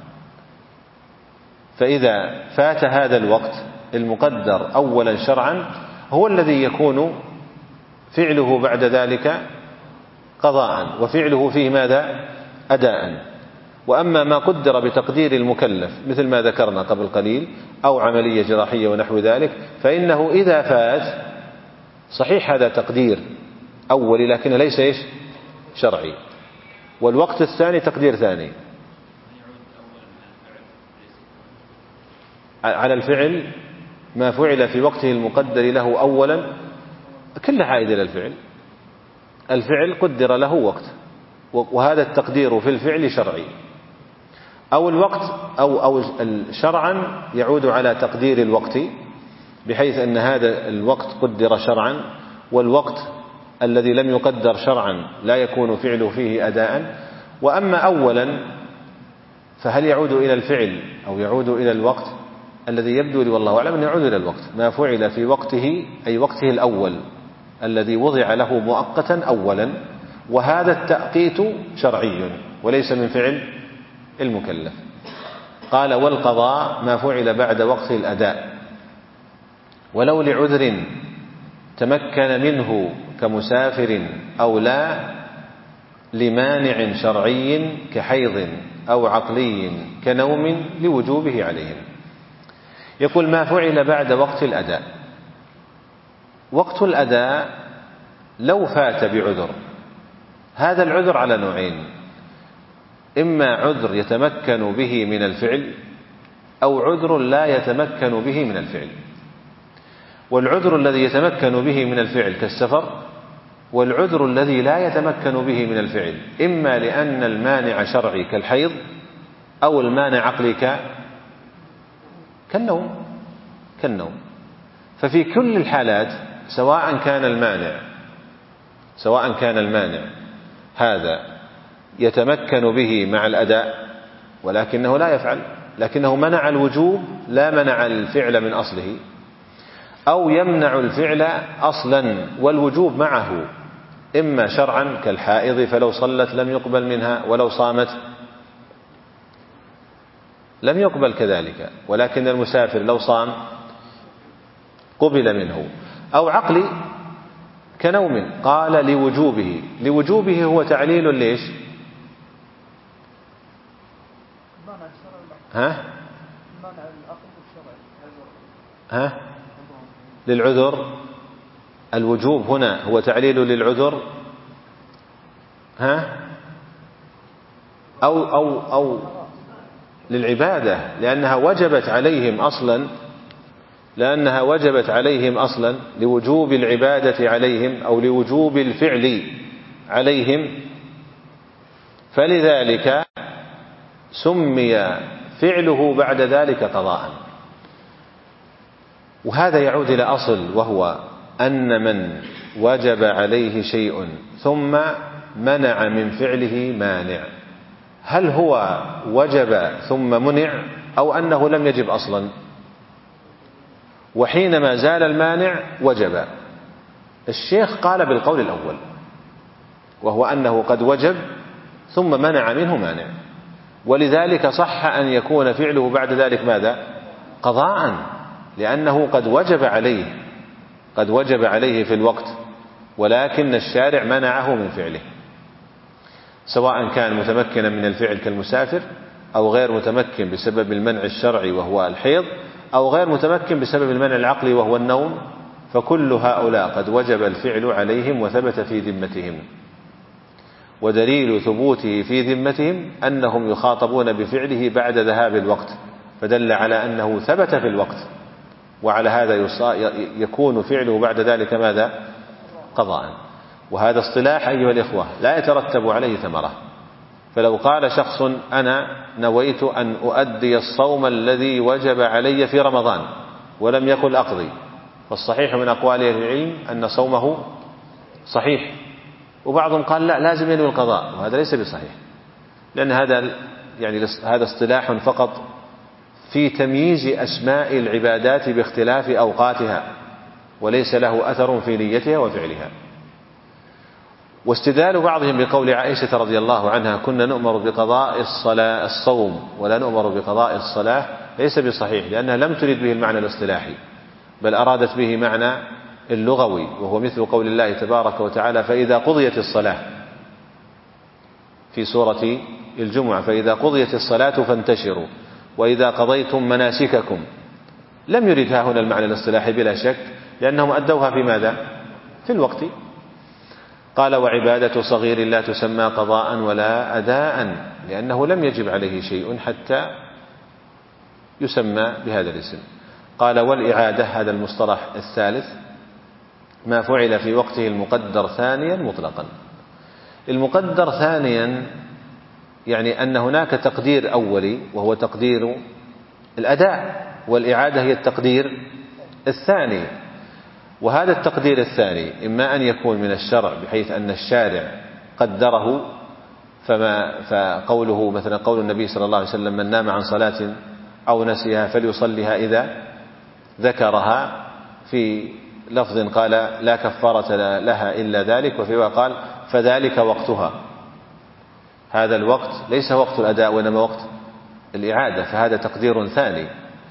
فإذا فات هذا الوقت المقدر أولا شرعا هو الذي يكون فعله بعد ذلك قضاء، وفعله فيه ماذا؟ أداء. وأما ما قدر بتقدير المكلف مثل ما ذكرنا قبل قليل، أو عملية جراحية ونحو ذلك، فإنه إذا فات صحيح هذا تقدير أولي لكنه ليس إيش؟ شرعي، والوقت الثاني تقدير ثاني. على الفعل ما فعل في وقته المقدر له أولا كلها عائدة إلى الفعل قدر له وقت، وهذا التقدير في الفعل شرعي، أو الوقت أو شرعا يعود على تقدير الوقت، بحيث أن هذا الوقت قدر شرعا، والوقت الذي لم يقدر شرعا لا يكون فعله فيه أداء. وأما أولا فهل يعود إلى الفعل أو يعود إلى الوقت؟ الذي يبدو لي والله أعلم أن يعود إلى الوقت، ما فعل في وقته أي وقته الأول الذي وضع له مؤقتا أولا، وهذا التأقيت شرعي وليس من فعل المكلف. قال: والقضاء ما فعل بعد وقت الأداء ولو لعذر تمكن منه كمسافر أو لا لمانع شرعي كحيض أو عقلي كنوم لوجوبه عليهم. يقول: ما فعل بعد وقت الأداء. وقت الأداء لو فات بعذر، هذا العذر على نوعين: إما عذر يتمكن به من الفعل، أو عذر لا يتمكن به من الفعل. والعذر الذي يتمكن به من الفعل كالسفر، والعذر الذي لا يتمكن به من الفعل إما لأن المانع شرعي كالحيض، أو المانع عقلي كالنوم. ففي كل الحالات سواء كان المانع هذا يتمكن به مع الأداء ولكنه لا يفعل، لكنه منع الوجوب لا منع الفعل من أصله، أو يمنع الفعل أصلا والوجوب معه، إما شرعا كالحائض فلو صلت لم يقبل منها، ولو صامت لم يقبل كذلك، ولكن المسافر لو صام قبل منه، أو عقلي كنوم. قال: لوجوبه هو تعليل ليش؟ للعذر. الوجوب هنا هو تعليل للعذر أو للعبادة، لأنها وجبت عليهم أصلا لوجوب العبادة عليهم أو لوجوب الفعل عليهم، فلذلك سمي فعله بعد ذلك قضاء. وهذا يعود إلى أصل، وهو أن من وجب عليه شيء ثم منع من فعله مانع، هل هو وجب ثم منع أو أنه لم يجب أصلا؟ وحينما زال المانع وجب. الشيخ قال بالقول الأول، وهو أنه قد وجب ثم منع منه مانع، ولذلك صح أن يكون فعله بعد ذلك ماذا؟ قضاء، لأنه قد وجب عليه في الوقت، ولكن الشارع منعه من فعله، سواء كان متمكنا من الفعل كالمسافر، أو غير متمكن بسبب المنع الشرعي وهو الحيض، أو غير متمكن بسبب المنع العقلي وهو النوم، فكل هؤلاء قد وجب الفعل عليهم وثبت في ذمتهم. ودليل ثبوته في ذمتهم أنهم يخاطبون بفعله بعد ذهاب الوقت، فدل على أنه ثبت في الوقت، وعلى هذا يكون فعله بعد ذلك ماذا؟ قضاء. وهذا اصطلاح أيها الإخوة لا يترتب عليه ثمرة. فلو قال شخص أنا نويت أن أؤدي الصوم الذي وجب علي في رمضان ولم يقل أقضي، فالصحيح من أقوال أهل العلم أن صومه صحيح، وبعضهم قال لا لازم ينوي القضاء، وهذا ليس بصحيح، لأن هذا اصطلاح فقط في تمييز أسماء العبادات باختلاف أوقاتها، وليس له أثر في نيتها وفعلها. واستدلال بعضهم بقول عائشة رضي الله عنها كنا نؤمر بقضاء الصوم ولا نؤمر بقضاء الصلاة ليس بصحيح، لأنها لم ترد به المعنى الاصطلاحي، بل أرادت به معنى اللغوي، وهو مثل قول الله تبارك وتعالى فإذا قضيت الصلاة في سورة الجمعة، فإذا قضيت الصلاة فانتشروا وإذا قضيتم مناسككم. لم يردها هنا المعنى الاصطلاحي بلا شك، لأنهم أدوها في ماذا؟ في الوقت. قال وعبادة صغير لا تسمى قضاء ولا أداء، لأنه لم يجب عليه شيء حتى يسمى بهذا الاسم. قال والإعادة، هذا المصطلح الثالث، ما فعل في وقته المقدر ثانيا مطلقا. المقدر ثانيا يعني أن هناك تقدير أولي وهو تقدير الأداء، والإعادة هي التقدير الثاني. وهذا التقدير الثاني إما أن يكون من الشرع بحيث أن الشارع قدره، فقوله مثلا قول النبي صلى الله عليه وسلم من نام عن صلاة أو نسيها فليصليها إذا ذكرها، في لفظ قال لا كفارة لها إلا ذلك، وفي قال فذلك وقتها. هذا الوقت ليس وقت الأداء وإنما وقت الإعادة، فهذا تقدير ثاني.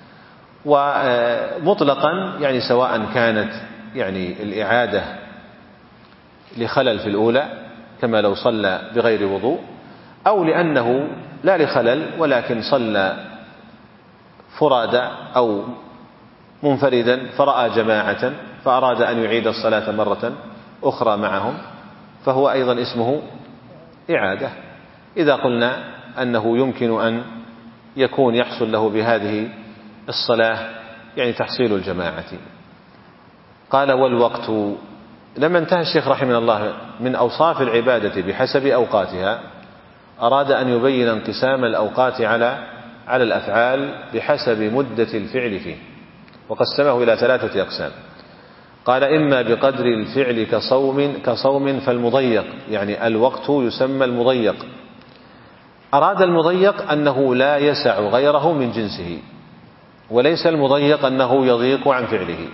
ومطلقا يعني سواء كانت يعني الإعادة لخلل في الأولى كما لو صلى بغير وضوء، أو لأنه لا لخلل ولكن صلى فرادا أو منفردا فرأى جماعة فأراد أن يعيد الصلاة مرة أخرى معهم، فهو أيضا اسمه إعادة، إذا قلنا أنه يمكن أن يكون يحصل له بهذه الصلاة يعني تحصيل الجماعة. قال والوقت، لما انتهى الشيخ رحمه الله من أوصاف العبادة بحسب أوقاتها، أراد أن يبين انقسام الأوقات على الأفعال بحسب مدة الفعل فيه، وقسمه إلى 3 أقسام. قال إما بقدر الفعل كصوم فالمضيق، يعني الوقت يسمى المضيق. أراد المضيق أنه لا يسع غيره من جنسه، وليس المضيق أنه يضيق عن فعله.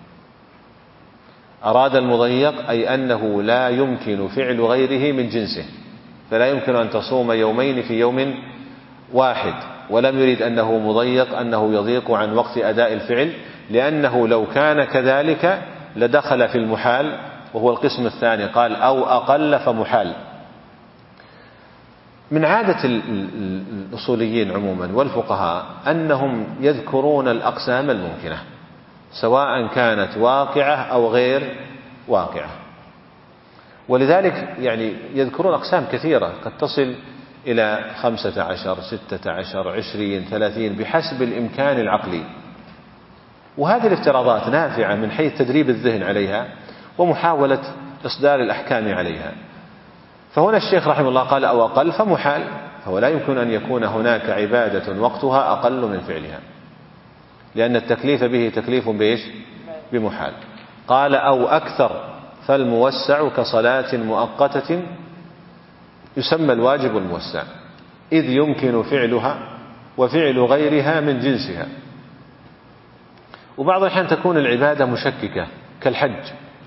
أراد المضيق أي أنه لا يمكن فعل غيره من جنسه، فلا يمكن أن تصوم يومين في يوم واحد، ولم يريد أنه مضيق أنه يضيق عن وقت أداء الفعل، لأنه لو كان كذلك لدخل في المحال، وهو القسم الثاني، قال أو أقل فمحال. من عادة الأصوليين عموما والفقهاء أنهم يذكرون الأقسام الممكنة سواء كانت واقعة أو غير واقعة، ولذلك يعني يذكرون أقسام كثيرة قد تصل إلى 15 16 20 30 بحسب الإمكان العقلي. وهذه الافتراضات نافعة من حيث تدريب الذهن عليها ومحاولة إصدار الأحكام عليها. فهنا الشيخ رحمه الله قال أو أقل فمحال، فهو لا يمكن أن يكون هناك عبادة وقتها أقل من فعلها، لأن التكليف به تكليف بإيش؟ بمحال. قال أو أكثر، فالموسع كصلاة مؤقتة يسمى الواجب الموسع، إذ يمكن فعلها وفعل غيرها من جنسها. وبعض الأحيان تكون العبادة مشككة كالحج،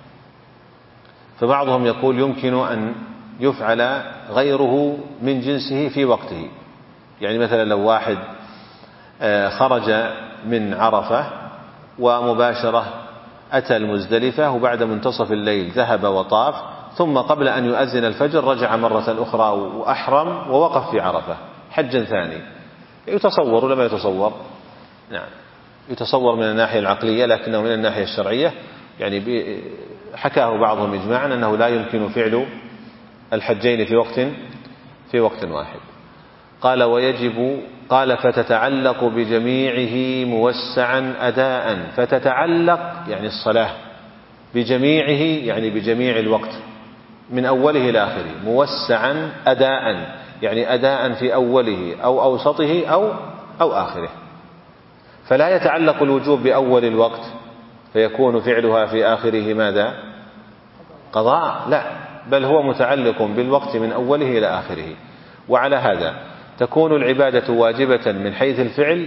فبعضهم يقول يمكن أن يفعل غيره من جنسه في وقته. يعني مثلا لو واحد خرج من عرفة ومباشرة أتى المزدلفة، وبعد منتصف الليل ذهب وطاف، ثم قبل أن يؤذن الفجر رجع مرة أخرى وأحرم ووقف في عرفة حجا ثاني، يتصور ولا ما يتصور؟ نعم يتصور من الناحية العقلية، لكنه من الناحية الشرعية يعني حكاه بعضهم إجماعا أنه لا يمكن فعل الحجين في وقت واحد. قال ويجب، قال فتتعلق بجميعه موسعا أداء، فتتعلق يعني الصلاة بجميعه يعني بجميع الوقت من أوله إلى آخره، موسعا أداء يعني أداء في أوله أو أوسطه أو آخره. فلا يتعلق الوجوب بأول الوقت فيكون فعلها في آخره ماذا؟ قضاء، لا، بل هو متعلق بالوقت من أوله إلى آخره. وعلى هذا تكون العبادة واجبة من حيث الفعل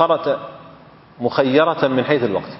مخيرة من حيث الوقت،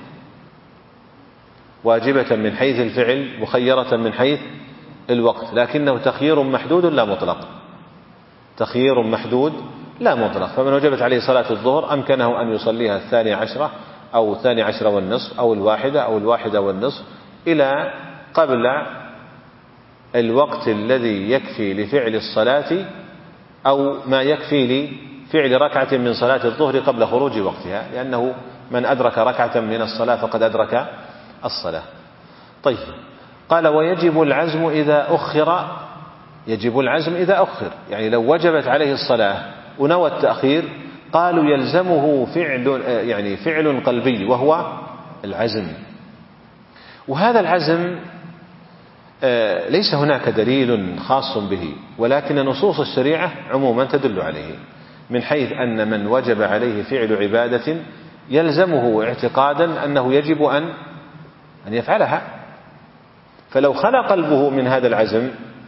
واجبة من حيث الفعل مخيرة من حيث الوقت، لكنه تخيير محدود لا مطلق، تخيير محدود لا مطلق. فمن وجبت عليه صلاة الظهر أمكنه أن يصليها 12 أو 12 والنصف أو 1 أو 1 والنصف إلى قبل الوقت الذي يكفي لفعل الصلاة، أو ما يكفي لفعل ركعة من صلاة الظهر قبل خروج وقتها، لأنه من أدرك ركعة من الصلاة فقد أدرك الصلاة. طيب، قال ويجب العزم إذا أخر، يجب العزم إذا أخر، يعني لو وجبت عليه الصلاة ونوى التأخير قالوا يلزمه فعل قلبي وهو العزم. وهذا العزم ليس هناك دليل خاص به، ولكن نصوص الشريعة عموما تدل عليه، من حيث أن من وجب عليه فعل عبادة يلزمه اعتقادا أنه يجب أن يفعلها. فلو خلا قلبه من هذا العزم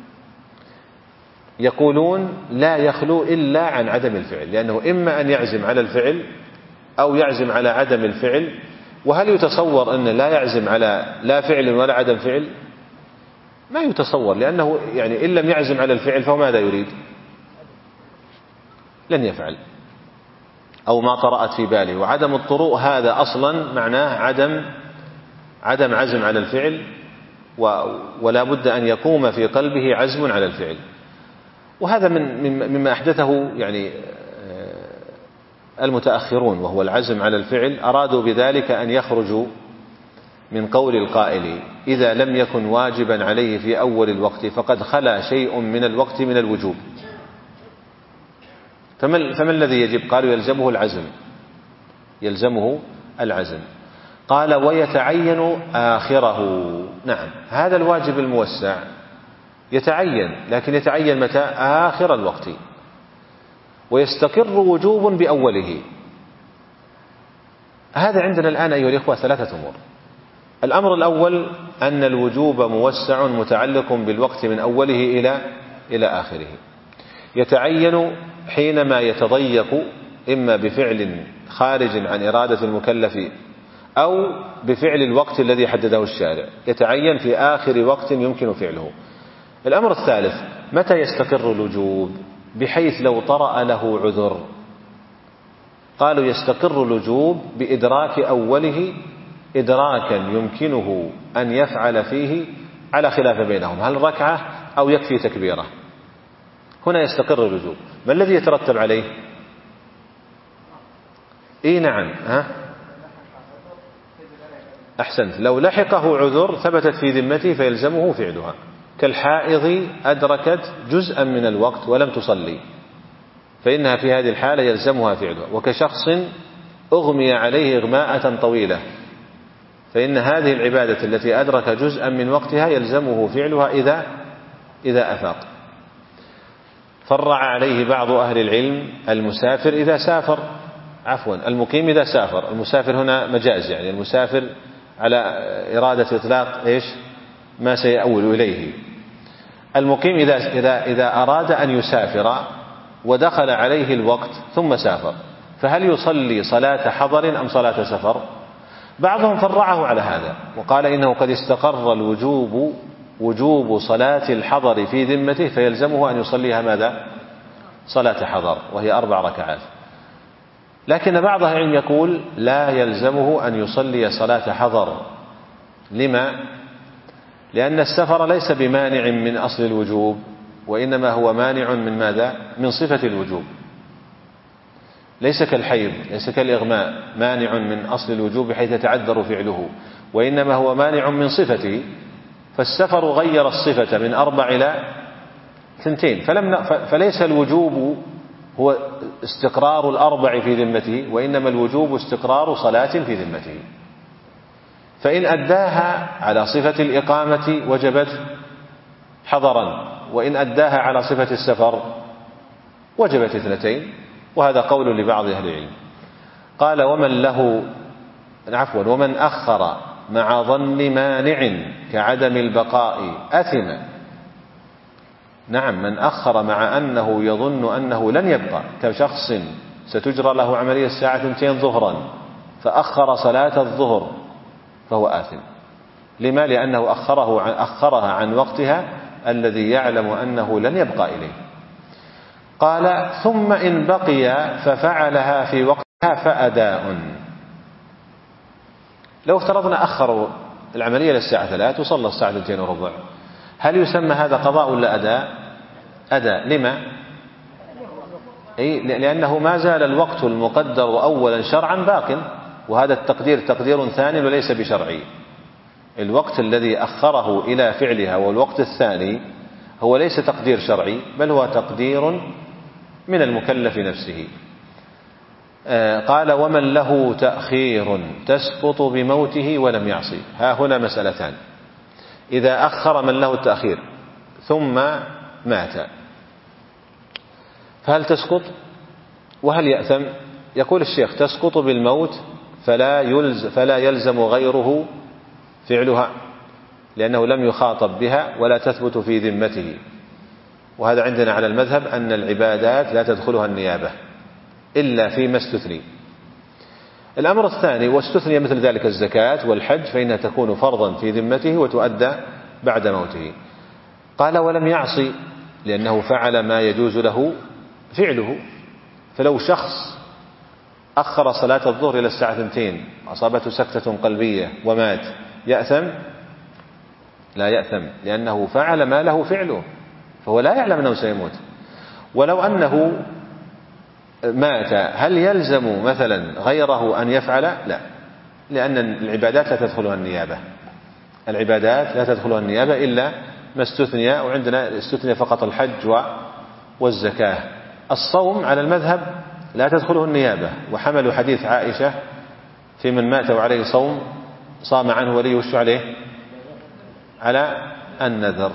يقولون لا يخلو إلا عن عدم الفعل، لأنه إما أن يعزم على الفعل أو يعزم على عدم الفعل. وهل يتصور أن لا يعزم على لا فعل ولا عدم فعل؟ ما يتصور، لأنه يعني إن لم يعزم على الفعل فهو ماذا يريد؟ لن يفعل، أو ما طرأت في باله. وعدم الطروء هذا أصلا معناه عدم عزم على الفعل، ولا بد أن يقوم في قلبه عزم على الفعل. وهذا مما أحدثه يعني المتأخرون، وهو العزم على الفعل. أرادوا بذلك أن يخرجوا من قول القائل إذا لم يكن واجبا عليه في أول الوقت فقد خلا شيء من الوقت من الوجوب، فما الذي يجب؟ قالوا يلزمه العزم. قال ويتعين آخره، نعم هذا الواجب الموسع يتعين، لكن يتعين متى؟ آخر الوقت، ويستقر وجوب بأوله. هذا عندنا الآن أيها الإخوة 3 أمور. الأمر الأول أن الوجوب موسع متعلق بالوقت من أوله إلى آخره، يتعين حينما يتضيق، إما بفعل خارج عن إرادة المكلف أو بفعل الوقت الذي حدده الشارع، يتعين في آخر وقت يمكن فعله. الأمر الثالث متى يستقر الوجوب؟ بحيث لو طرأ له عذر، قالوا يستقر الوجوب بإدراك أوله إدراكا يمكنه أن يفعل فيه، على خلاف بينهم هل ركعة أو يكفي تكبيرة. هنا يستقر الوجوب. ما الذي يترتب عليه؟ نعم، أحسنت، لو لحقه عذر ثبتت في ذمته فيلزمه فعلها، كالحائض أدركت جزءا من الوقت ولم تصلي فإنها في هذه الحالة يلزمها فعلها، وكشخص أغمي عليه إغماءة طويلة فإن هذه العبادة التي أدرك جزءا من وقتها يلزمه فعلها إذا أفاق. فرع عليه بعض أهل العلم المسافر إذا سافر، المقيم إذا سافر. المسافر هنا مجاز، يعني المسافر على إرادة إطلاق إيش ما سيؤول إليه. المقيم إذا أراد أن يسافر ودخل عليه الوقت ثم سافر، فهل يصلي صلاة حضر أم صلاة سفر؟ بعضهم فرعه على هذا وقال إنه قد استقر وجوب صلاة الحضر في ذمته، فيلزمه أن يصليها ماذا؟ صلاة حضر، وهي 4 ركعات. لكن بعض العلم يقول لا يلزمه أن يصلي صلاة حضر. لما؟ لأن السفر ليس بمانع من أصل الوجوب، وإنما هو مانع من ماذا؟ من صفة الوجوب. ليس كالحيض، ليس كالإغماء مانع من أصل الوجوب بحيث يتعذر فعله، وإنما هو مانع من صفته. فالسفر غير الصفة من 4 إلى 2، فليس الوجوب هو استقرار 4 في ذمته، وإنما الوجوب استقرار صلاة في ذمته. فإن أداها على صفة الإقامة وجبت حضرا، وإن أداها على صفة السفر وجبت 2، وهذا قول لبعض أهل العلم. قال ومن أخر مع ظن مانع كعدم البقاء أثم. نعم، من أخر مع أنه يظن أنه لن يبقى، كشخص ستجرى له عملية الساعة 2 ظهرا فأخر صلاة الظهر فهو آثم. لما؟ لأنه أخرها عن وقتها الذي يعلم أنه لن يبقى إليه. قال ثم إن بقي ففعلها في وقتها فأداء. لو افترضنا أخروا العملية للساعة 3 وصلى الساعة 2:15، هل يسمى هذا قضاء ولا أداء؟ أداء. لما؟ لأنه ما زال الوقت المقدر أولا شرعا باق، وهذا التقدير تقدير ثاني وليس بشرعي. الوقت الذي أخره إلى فعلها والوقت الثاني هو ليس تقدير شرعي، بل هو تقدير من المكلف نفسه. قال ومن له تأخير تسقط بموته ولم يعصي. ها هنا مسألتان. إذا أخر من له التأخير ثم مات فهل تسقط وهل يأثم؟ يقول الشيخ تسقط بالموت فلا يلزم غيره فعلها، لأنه لم يخاطب بها ولا تثبت في ذمته. وهذا عندنا على المذهب أن العبادات لا تدخلها النيابة إلا فيما استثني. الأمر الثاني واستثني مثل ذلك الزكاة والحج، فإنها تكون فرضا في ذمته وتؤدى بعد موته. قال ولم يعصي لأنه فعل ما يجوز له فعله. فلو شخص أخر صلاة الظهر إلى الساعة 2 أصابته سكتة قلبية ومات، يأثم؟ لا يأثم، لأنه فعل ما له فعله، فهو لا يعلم أنه سيموت. ولو أنه مات هل يلزم مثلا غيره أن يفعل؟ لا، لأن العبادات لا تدخلها النيابة. العبادات لا تدخلها النيابة إلا ما استثني، وعندنا استثني فقط الحج والزكاة. الصوم على المذهب لا تدخله النيابة، وحملوا حديث عائشة في من مات وعليه صوم صام عنه وليه وش عليه؟ على النذر.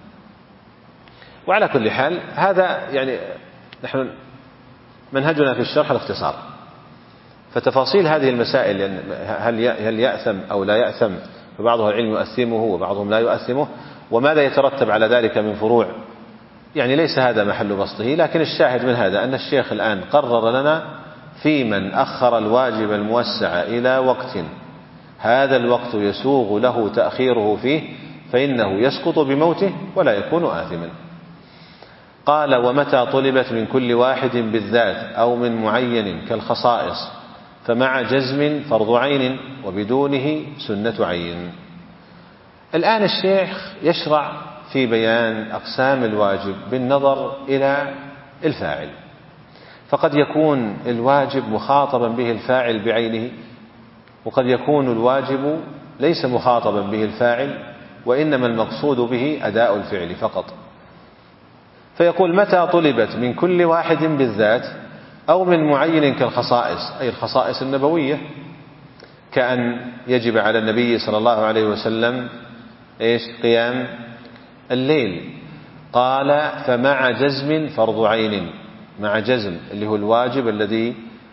وعلى كل حال هذا يعني نحن منهجنا في الشرح الاختصار، فتفاصيل هذه المسائل هل يأثم أو لا يأثم، فبعضها العلم يؤثمه وبعضهم لا يؤثمه، وماذا يترتب على ذلك من فروع، يعني ليس هذا محل بسطه. لكن الشاهد من هذا أن الشيخ الآن قرر لنا في من أخر الواجب الموسع إلى وقت هذا الوقت يسوغ له تأخيره فيه فإنه يسقط بموته ولا يكون آثما. قال ومتى طلبت من كل واحد بالذات أو من معين كالخصائص فمع جزم فرض عين وبدونه سنة عين. الآن الشيخ يشرع في بيان أقسام الواجب بالنظر إلى الفاعل، فقد يكون الواجب مخاطبا به الفاعل بعينه، وقد يكون الواجب ليس مخاطبا به الفاعل وإنما المقصود به أداء الفعل فقط. فيقول متى طلبت من كل واحد بالذات أو من معين كالخصائص، أي الخصائص النبوية، كأن يجب على النبي صلى الله عليه وسلم قيام الليل، قال فمع جزم فرض عين، مع جزم اللي هو الواجب الذي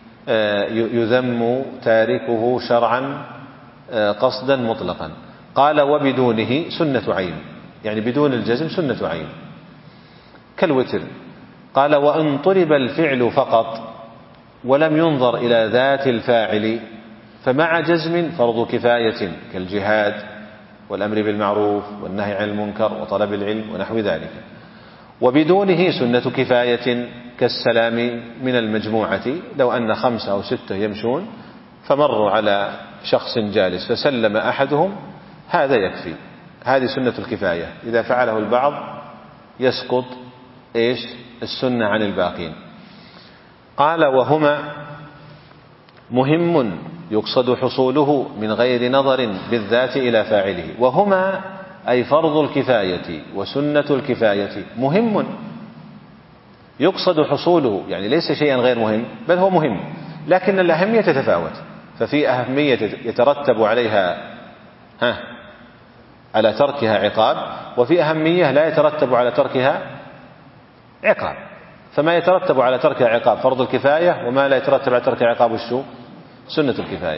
يذم تاركه شرعا قصدا مطلقا. قال وبدونه سنة عين، يعني بدون الجزم سنة عين كالوتر. قال وإن طلب الفعل فقط ولم ينظر إلى ذات الفاعل فمع جزم فرض كفاية كالجهاد والأمر بالمعروف والنهي عن المنكر وطلب العلم ونحو ذلك. وبدونه سنة كفاية كالسلام من المجموعة، لو أن 5 أو 6 يمشون فمروا على شخص جالس فسلم أحدهم هذا يكفي، هذه سنة الكفاية. إذا فعله البعض يسقط السنة عن الباقين. قال وهما مهم يقصد حصوله من غير نظر بالذات إلى فاعله. وهما أي فرض الكفاية وسنة الكفاية مهم يقصد حصوله، يعني ليس شيئا غير مهم بل هو مهم، لكن الأهمية تتفاوت. ففي أهمية يترتب عليها على تركها عقاب، وفي أهمية لا يترتب على تركها عقاب. فما يترتب على تركها عقاب فرض الكفاية، وما لا يترتب على تركها عقاب سنة الكفاية.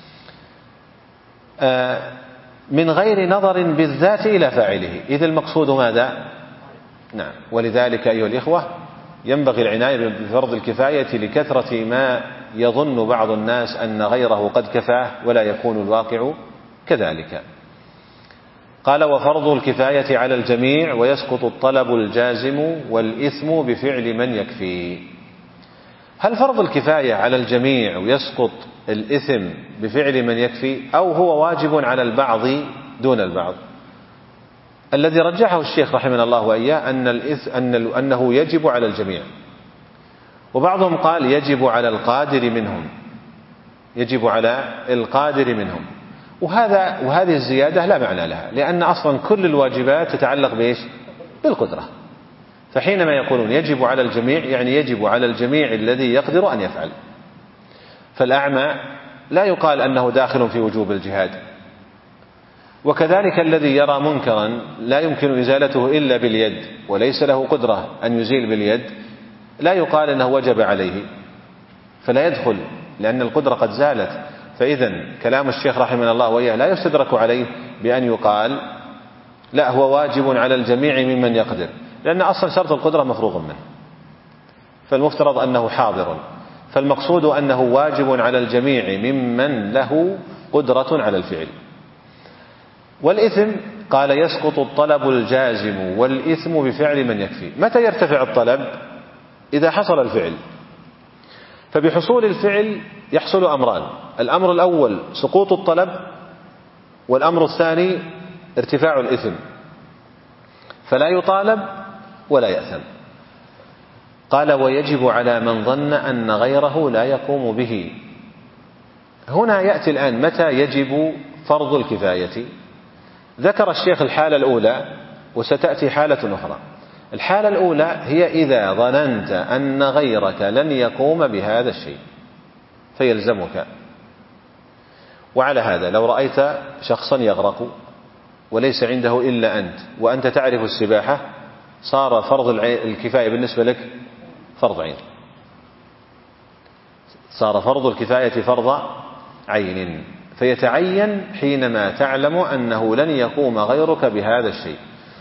من غير نظر بالذات إلى فاعله، إذ المقصود ماذا؟ نعم. ولذلك أيها الإخوة ينبغي العناية بفرض الكفاية لكثرة ما يظن بعض الناس أن غيره قد كفاه ولا يكون الواقع كذلك. قال وفرض الكفاية على الجميع ويسقط الطلب الجازم والإثم بفعل من يكفي. هل فرض الكفاية على الجميع ويسقط الإثم بفعل من يكفي، أو هو واجب على البعض دون البعض؟ الذي رجحه الشيخ رحمه الله وإياه أنه يجب على الجميع، وبعضهم قال يجب على القادر منهم، يجب على القادر منهم. وهذه الزيادة لا معنى لها، لأن أصلا كل الواجبات تتعلق بالقدرة. فحينما يقولون يجب على الجميع يعني يجب على الجميع الذي يقدر أن يفعل. فالأعمى لا يقال أنه داخل في وجوب الجهاد، وكذلك الذي يرى منكرا لا يمكن إزالته إلا باليد وليس له قدرة أن يزيل باليد لا يقال أنه وجب عليه فلا يدخل، لأن القدرة قد زالت. فإذا كلام الشيخ رحمه الله وإياه لا يستدرك عليه بأن يقال لا هو واجب على الجميع ممن يقدر، لأن أصلا شرط القدرة مفروغ منه، فالمفترض أنه حاضر. فالمقصود أنه واجب على الجميع ممن له قدرة على الفعل. والإثم قال يسقط الطلب الجازم والإثم بفعل من يكفي. متى يرتفع الطلب؟ إذا حصل الفعل. فبحصول الفعل يحصل أمران: الأمر الأول سقوط الطلب، والأمر الثاني ارتفاع الإثم، فلا يطالب ولا يأثم. قال ويجب على من ظن أن غيره لا يقوم به. هنا يأتي الآن متى يجب فرض الكفاية. ذكر الشيخ الحالة الأولى وستأتي حالة أخرى. الحالة الأولى هي إذا ظننت أن غيرك لن يقوم بهذا الشيء فيلزمك. وعلى هذا لو رأيت شخصا يغرق وليس عنده إلا أنت وأنت تعرف السباحة صار فرض الكفاية بالنسبة لك فرض عين، صار فرض الكفاية فرض عين، فيتعين حينما تعلم أنه لن يقوم غيرك بهذا الشيء.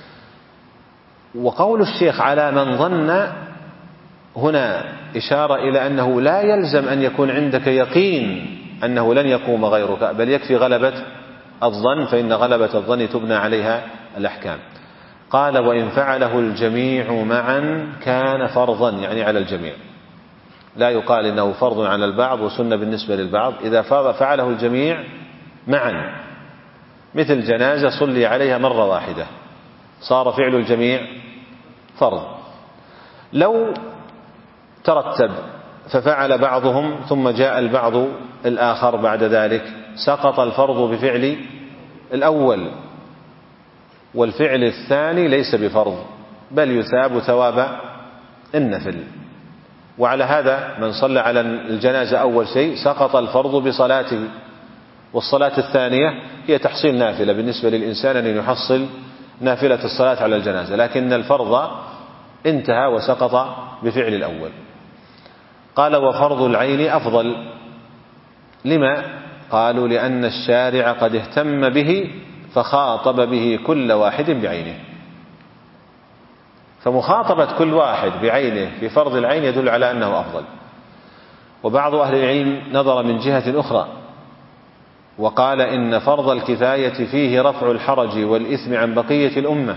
وقول الشيخ على من ظن هنا إشارة إلى أنه لا يلزم أن يكون عندك يقين أنه لن يقوم غيرك، بل يكفي غلبة الظن، فإن غلبة الظن تبنى عليها الأحكام. قال وإن فعله الجميع معا كان فرضا، يعني على الجميع، لا يقال إنه فرض على البعض وسنة بالنسبة للبعض. إذا فعله الجميع معا مثل جنازة صلي عليها مرة واحدة صار فعل الجميع فرض. لو ترتب ففعل بعضهم ثم جاء البعض الآخر بعد ذلك سقط الفرض بفعل الأول، والفعل الثاني ليس بفرض بل يثاب ثواب النفل. وعلى هذا من صلى على الجنازة أول شيء سقط الفرض بصلاته، والصلاة الثانية هي تحصيل نافلة بالنسبة للإنسان أن يحصل نافلة الصلاة على الجنازة، لكن الفرض انتهى وسقط بفعل الأول. قال وفرض العين أفضل. لما؟ قالوا لأن الشارع قد اهتم به فخاطب به كل واحد بعينه، فمخاطبة كل واحد بعينه في فرض العين يدل على أنه أفضل. وبعض أهل العلم نظر من جهة أخرى وقال إن فرض الكفاية فيه رفع الحرج والإثم عن بقية الأمة،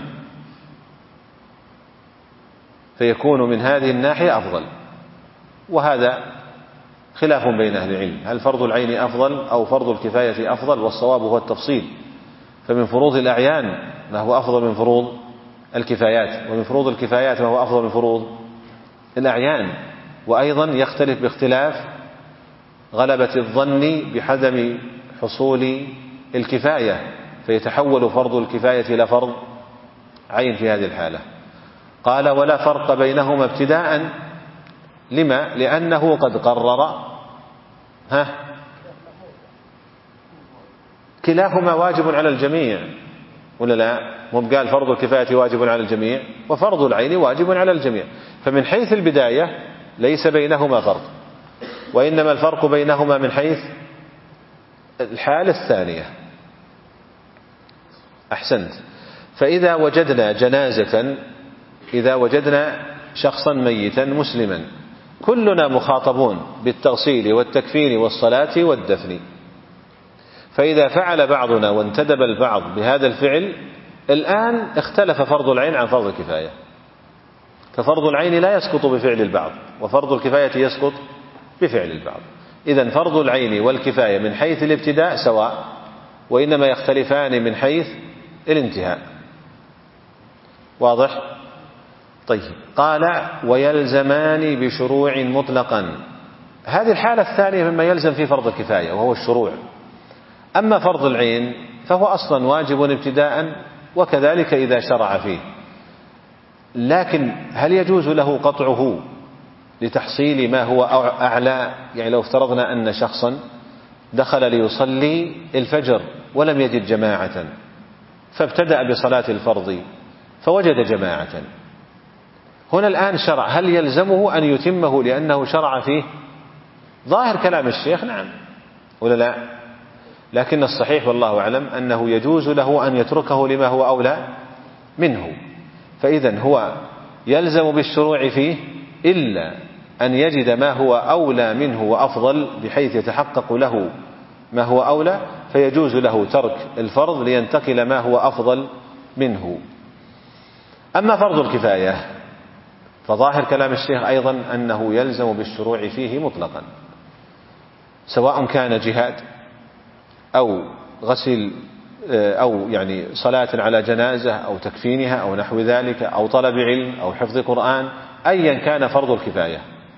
فيكون من هذه الناحية أفضل. وهذا خلاف بين أهل العلم، هل فرض العين أفضل أو فرض الكفاية أفضل؟ والصواب هو التفصيل، فمن فروض الأعيان ما هو أفضل من فروض الكفايات، ومن فروض الكفايات ما هو أفضل من فروض الأعيان. وأيضا يختلف باختلاف غلبة الظن بعدم حصول الكفاية، فيتحول فرض الكفاية إلى فرض عين في هذه الحالة. قال ولا فرق بينهما ابتداء. لما؟ لأنه قد قرر كلاهما واجب على الجميع، ولا لا؟ هم قال فرض الكفاية واجب على الجميع وفرض العين واجب على الجميع، فمن حيث البداية ليس بينهما فرق، وإنما الفرق بينهما من حيث الحالة الثانية. أحسنت. فإذا وجدنا جنازة، إذا وجدنا شخصا ميتا مسلما، كلنا مخاطبون بالتغسيل والتكفين والصلاة والدفن، فإذا فعل بعضنا وانتدب البعض بهذا الفعل، الآن اختلف فرض العين عن فرض الكفاية، ففرض العين لا يسقط بفعل البعض وفرض الكفاية يسقط بفعل البعض. إذن فرض العين والكفاية من حيث الابتداء سواء، وإنما يختلفان من حيث الانتهاء. واضح؟ طيب. قال ويلزمان بشروع مطلقا. هذه الحالة الثانية مما يلزم في فرض الكفاية وهو الشروع. أما فرض العين فهو أصلا واجب ابتداء وكذلك إذا شرع فيه، لكن هل يجوز له قطعه لتحصيل ما هو أعلى؟ يعني لو افترضنا أن شخصا دخل ليصلي الفجر ولم يجد جماعة فابتدأ بصلاة الفرض فوجد جماعة، هنا الآن شرع، هل يلزمه أن يتمه لأنه شرع فيه؟ ظاهر كلام الشيخ نعم ولا لا، لكن الصحيح والله أعلم أنه يجوز له أن يتركه لما هو أولى منه. فإذن هو يلزم بالشروع فيه إلا أن يجد ما هو أولى منه وأفضل بحيث يتحقق له ما هو أولى، فيجوز له ترك الفرض لينتقل ما هو أفضل منه. أما فرض الكفاية فظاهر كلام الشيخ أيضا أنه يلزم بالشروع فيه مطلقا، سواء كان جهاد أو غسل أو يعني صلاة على جنازة أو تكفينها أو نحو ذلك أو طلب علم أو حفظ قرآن، أيا كان فرض الكفاية،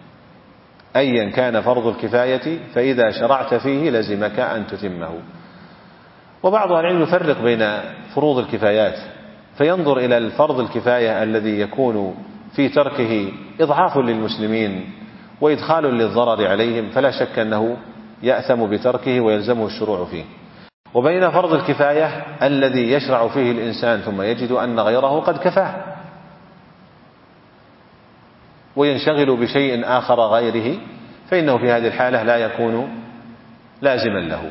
أيا كان فرض الكفاية فإذا شرعت فيه لزمك أن تتمه. وبعض العلم يفرق بين فروض الكفايات فينظر إلى الفرض الكفاية الذي يكون في تركه إضعاف للمسلمين وإدخال للضرر عليهم فلا شك أنه يأثم بتركه ويلزمه الشروع فيه، وبين فرض الكفاية الذي يشرع فيه الإنسان ثم يجد أن غيره قد كفاه وينشغل بشيء آخر غيره، فإنه في هذه الحالة لا يكون لازما له.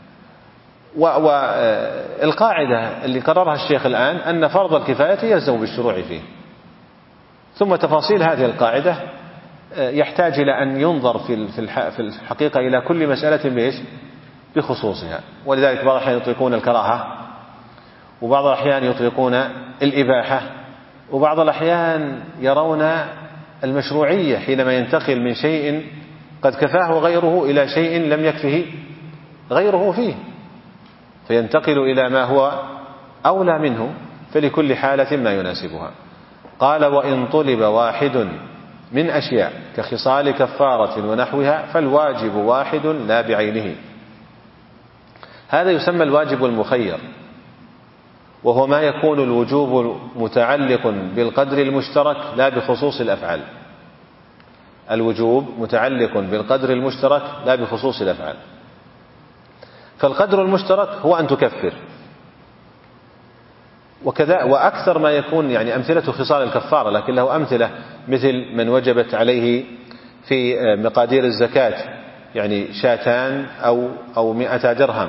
والقاعدة اللي قررها الشيخ الآن أن فرض الكفاية يلزم بالشروع فيه، ثم تفاصيل هذه القاعدة يحتاج إلى أن ينظر في الحقيقة إلى كل مسألة بخصوصها، ولذلك بعض الأحيان يطلقون الكراهة، وبعض الأحيان يطلقون الإباحة، وبعض الأحيان يرون المشروعية حينما ينتقل من شيء قد كفاه غيره إلى شيء لم يكفه غيره فيه، فينتقل إلى ما هو أولى منه، فلكل حالة ما يناسبها. قال وإن طلب واحد من أشياء كخصال كفارة ونحوها فالواجب واحد لا بعينه. هذا يسمى الواجب المخير، وهو ما يكون الوجوب متعلق بالقدر المشترك لا بخصوص الأفعال. الوجوب متعلق بالقدر المشترك لا بخصوص الأفعال. فالقدر المشترك هو أن تكفر، وكذا وأكثر ما يكون يعني أمثلة خصال الكفارة، لكن له أمثلة مثل من وجبت عليه في مقادير الزكاة يعني 200 أو 100 درهم،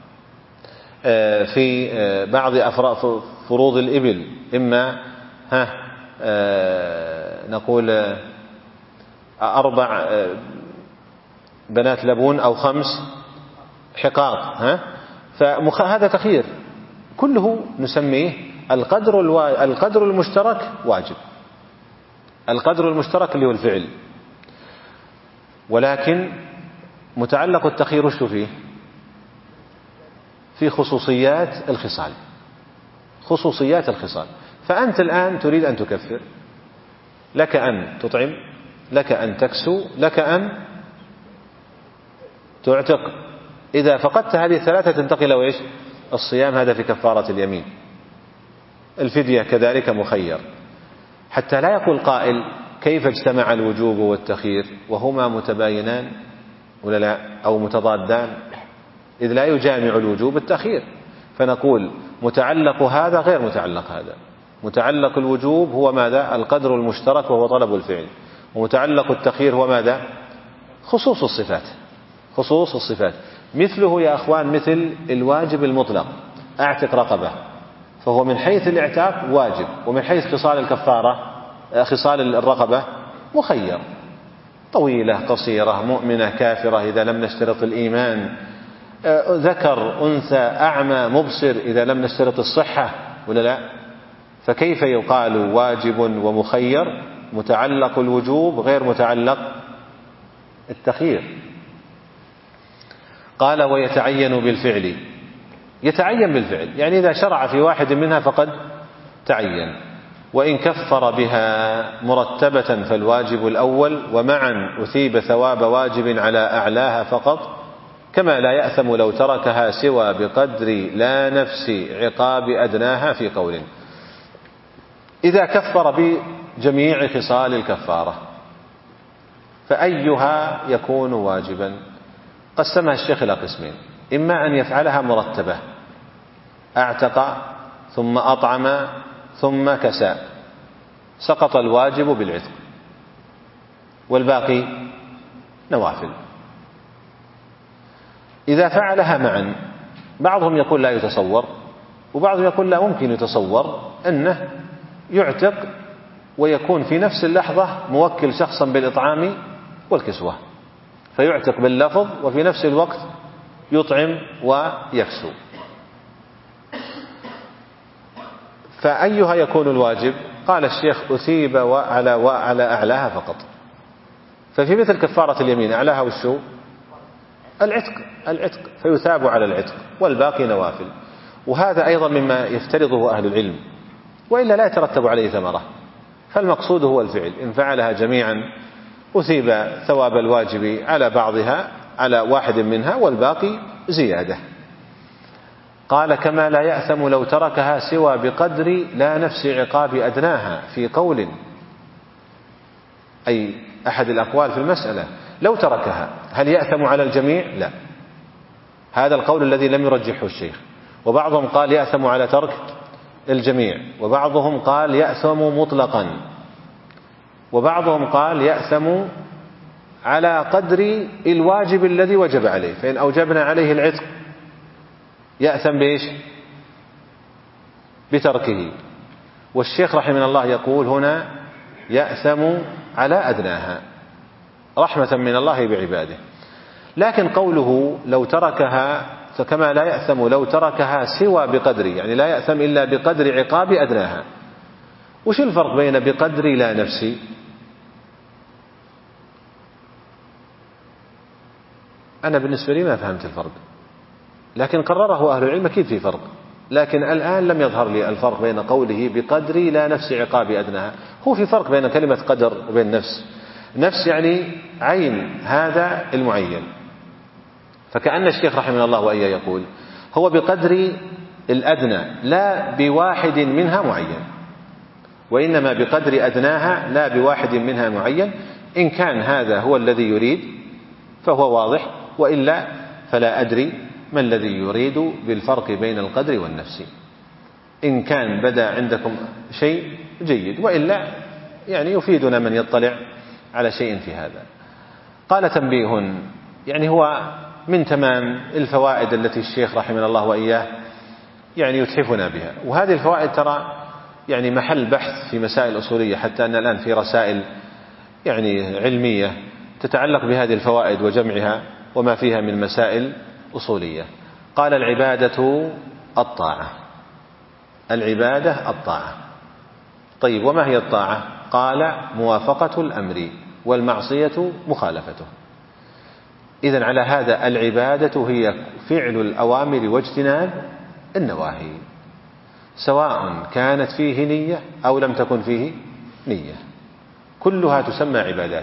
في بعض فروض الإبل إما نقول 4 بنات لبون أو 5 حقاق، فهذا تخيير كله نسميه القدر المشترك واجب، القدر المشترك اللي هو الفعل. ولكن متعلق التخيير وش فيه؟ في خصوصيات الخصال، خصوصيات الخصال. فأنت الآن تريد أن تكفر، لك أن تطعم، لك أن تكسو، لك أن تعتق. إذا فقدت هذه الثلاثة تنتقل وإيش؟ الصيام، هذا في كفارة اليمين. الفدية كذلك مخير، حتى لا يقول قائل كيف اجتمع الوجوب والتخيير وهما متباينان ولا لا، أو متضادان، إذ لا يجامع الوجوب التخيير. فنقول متعلق هذا غير متعلق هذا. متعلق الوجوب هو ماذا؟ القدر المشترك وهو طلب الفعل، ومتعلق التخيير هو ماذا؟ خصوص الصفات، خصوص الصفات. مثله يا أخوان مثل الواجب المطلق، أعتق رقبة، فهو من حيث الاعتاق واجب، ومن حيث خصال الكفارة خصال الرقبة مخير، طويلة قصيرة، مؤمنة كافرة إذا لم نشترط الإيمان، ذكر أنثى أعمى مبصر إذا لم نشترط الصحة ولا لا. فكيف يقال واجب ومخير؟ متعلق الوجوب غير متعلق التخيير. قال ويتعين بالفعل، يتعين بالفعل يعني إذا شرع في واحد منها فقد تعين. وإن كفر بها مرتبة فالواجب الأول، ومعا أثيب ثواب واجب على أعلاها فقط، كما لا يأثم لو تركها سوى بقدر لا نفس عقاب أدناها في قول. إذا كفر بجميع خصال الكفارة فأيها يكون واجبا؟ قسمها الشيخ إلى قسمين: إما أن يفعلها مرتبة، أعتق ثم أطعم ثم كسى، سقط الواجب بالعتق، والباقي نوافل. إذا فعلها معا، بعضهم يقول لا يتصور، وبعضهم يقول لا ممكن يتصور أنه يعتق ويكون في نفس اللحظة موكل شخصا بالإطعام والكسوة، فيعتق باللفظ وفي نفس الوقت يطعم ويكسو. فأيها يكون الواجب؟ قال الشيخ أثيب على أعلاها فقط. ففي مثل كفارة اليمين أعلاها والشو العتق، فيثاب على العتق، والباقي نوافل. وهذا أيضا مما يفترضه أهل العلم، وإلا لا يترتب عليه ثمرة. فالمقصود هو الفعل، إن فعلها جميعا أثيب ثواب الواجب على بعضها، على واحد منها، والباقي زيادة. قال كما لا يأثم لو تركها سوى بقدر لا نفس عقاب أدناها في قول، أي أحد الأقوال في المسألة. لو تركها هل يأثم على الجميع؟ لا، هذا القول الذي لم يرجحه الشيخ. وبعضهم قال يأثم على ترك الجميع، وبعضهم قال يأثم مطلقا، وبعضهم قال يأثم على قدر الواجب الذي وجب عليه، فإن أوجبنا عليه العتق يأثم بإيش؟ بتركه. والشيخ رحمه الله يقول هنا يأثم على أدناها رحمة من الله بعباده. لكن قوله لو تركها، فكما لا يأثم لو تركها سوى بقدر، يعني لا يأثم إلا بقدر عقاب أدناها. وش الفرق بين بقدر لا نفسي؟ أنا بالنسبة لي ما فهمت الفرق، لكن قرره أهل العلم أكيد في فرق، لكن الآن لم يظهر لي الفرق بين قوله بقدر لا نفس عقاب أدناها. هو في فرق بين كلمة قدر وبين نفس. نفس يعني عين هذا المعين، فكأن الشيخ رحمه الله وإياه يقول هو بقدر الأدنى لا بواحد منها معين، وإنما بقدر أدناها لا بواحد منها معين. إن كان هذا هو الذي يريد فهو واضح، وإلا فلا أدري ما الذي يريد بالفرق بين القدر والنفس. إن كان بدأ عندكم شيء جيد، وإلا يعني يفيدنا من يطلع على شيء في هذا. قال تنبيه، يعني هو من تمام الفوائد التي الشيخ رحمه الله وإياه يعني يتحفنا بها. وهذه الفوائد ترى يعني محل بحث في مسائل أصولية، حتى أن الآن في رسائل يعني علمية تتعلق بهذه الفوائد وجمعها وما فيها من مسائل أصولية. قال العبادة الطاعة. العبادة الطاعة. طيب وما هي الطاعة؟ قال موافقة الأمر والمعصية مخالفته. إذن على هذا العبادة هي فعل الأوامر واجتناب النواهي، سواء كانت فيه نية أو لم تكن فيه نية، كلها تسمى عبادات.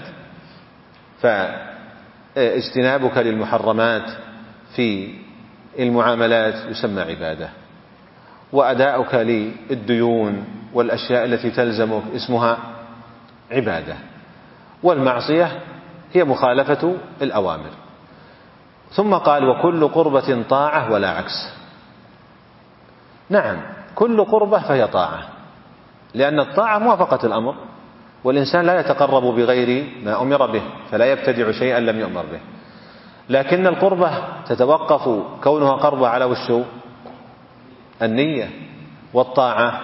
فاجتنابك للمحرمات في المعاملات يسمى عبادة، وأداؤك للديون والأشياء التي تلزمك اسمها عبادة، والمعصية هي مخالفة الأوامر. ثم قال وكل قربة طاعة ولا عكس. نعم، كل قربة فهي طاعة، لأن الطاعة موافقة الأمر، والإنسان لا يتقرب بغير ما أمر به، فلا يبتدع شيئا لم يؤمر به. لكن القربة تتوقف كونها قربة على وشو النية، والطاعة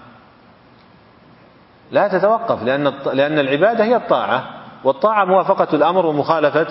لا تتوقف، لأن العبادة هي الطاعة، والطاعة موافقة الأمر ومخالفة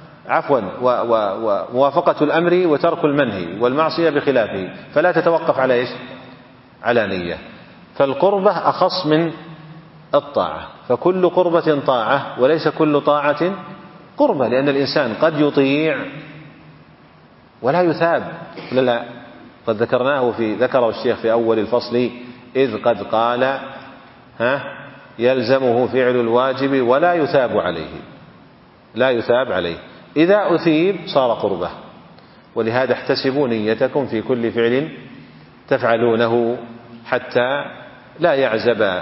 وموافقة الأمر وترك المنهي، والمعصية بخلافه، فلا تتوقف على إيش؟ على نية. فالقربة أخص من الطاعة، فكل قربة طاعة وليس كل طاعة قربة، لأن الإنسان قد يطيع ولا يثاب. لا، قد ذكره الشيخ في أول الفصل إذ قد قال يلزمه فعل الواجب ولا يثاب عليه، لا يثاب عليه. إذا أثيب صار قربة. ولهذا احتسبوا نيتكم في كل فعل تفعلونه حتى لا يعزب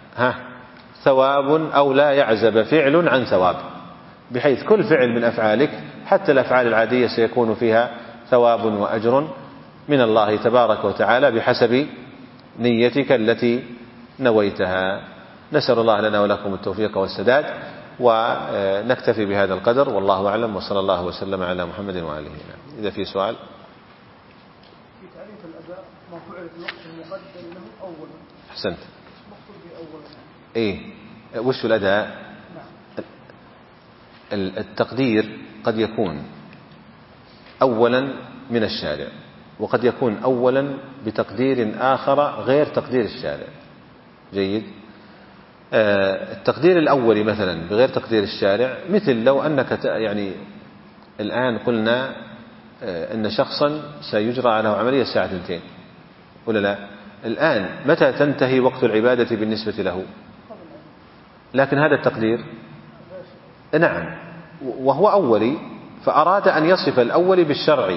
ثواب أو لا يعزب فعل عن ثواب، بحيث كل فعل من أفعالك حتى الأفعال العادية سيكون فيها ثواب وأجر من الله تبارك وتعالى بحسب نيتك التي نويتها. نسأل الله لنا ولكم التوفيق والسداد، ونكتفي بهذا القدر، والله أعلم، وصلى الله وسلم على محمد وآله. إذا في سؤال. في تعريف الأداء ما فعل في الوقت المقدم له أولا. أحسنت. مقصود بأولا إيه وش الأداء؟ نعم. التقدير قد يكون أولا من الشارع، وقد يكون أولا بتقدير آخر غير تقدير الشارع. جيد. التقدير الأولي مثلا بغير تقدير الشارع، مثل لو أنك يعني الآن قلنا أن شخصا سيجرى عنه عملية الساعة 2 ولا لا؟ الآن متى تنتهي وقت العبادة بالنسبة له؟ لكن هذا التقدير نعم وهو أولي، فأراد أن يصف الأولي بالشرعي،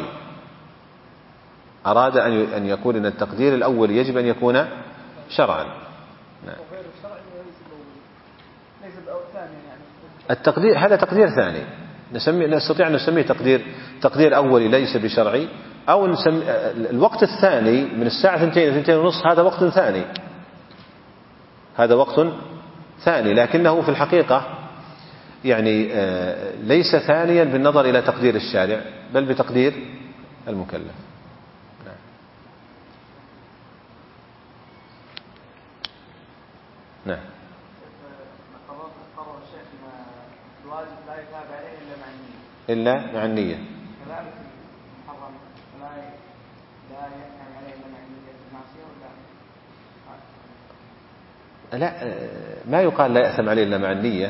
أراد أن يقول أن التقدير الأولي يجب أن يكون شرعا. نعم. التقدير هذا تقدير ثاني، نستطيع أن نسميه تقدير أولي ليس بشرعي، أو نسمي الوقت الثاني من الساعة 2 إلى 2:30 هذا وقت ثاني، هذا وقت ثاني، لكنه في الحقيقة يعني ليس ثانيا بالنظر إلى تقدير الشارع، بل بتقدير المكلف. نعم. الواجب لا يتاب عليه إلا مع النية. كذلك المحرم لا يتاب عليه إلا مع النية المعصية ولا؟ لا، ما يقال لا يأثم عليه إلا مع النية،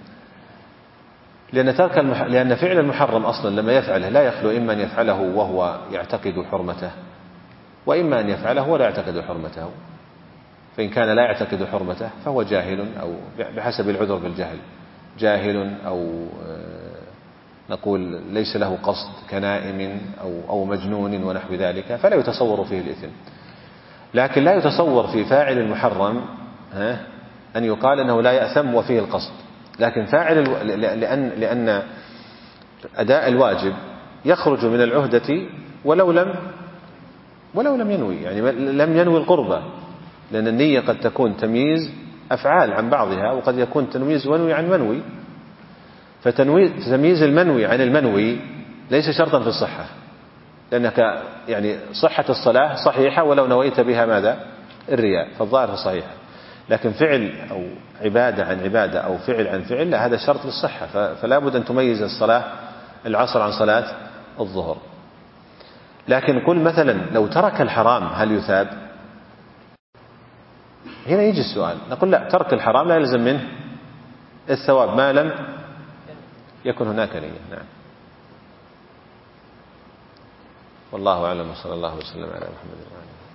لأن فعل المحرم أصلا لما يفعله لا يخلو إما أن يفعله وهو يعتقد حرمته، وإما أن يفعله ولا يعتقد حرمته. فإن كان لا يعتقد حرمته فهو جاهل، أو بحسب العذر بالجهل جاهل، أو نقول ليس له قصد كنائم أو مجنون ونحو ذلك، فلا يتصور فيه الإثم. لكن لا يتصور في فاعل المحرم أن يقال أنه لا يأثم وفيه القصد، لكن فاعل لأن أداء الواجب يخرج من العهدة ولو لم ولو لم ينوي، يعني لم ينوي القربة، لأن النية قد تكون تمييز أفعال عن بعضها، وقد يكون تمييز منوي عن منوي. فتمييز المنوي عن المنوي ليس شرطا في الصحة، لأنك يعني صحة الصلاة صحيحة ولو نويت بها ماذا؟ الرياء، فالظاهر صحيحة. لكن فعل أو عبادة عن عبادة أو فعل عن فعل لا، هذا شرط للصحة. فلا بد أن تميز الصلاة العصر عن صلاة الظهر. لكن قل مثلا لو ترك الحرام هل يثاب؟ هنا يجي السؤال، نقول لا، ترك الحرام لا يلزم منه الثواب ما لم يكن هناك نية. نعم. والله أعلم، وصلى الله وسلم على محمد وعلى آله.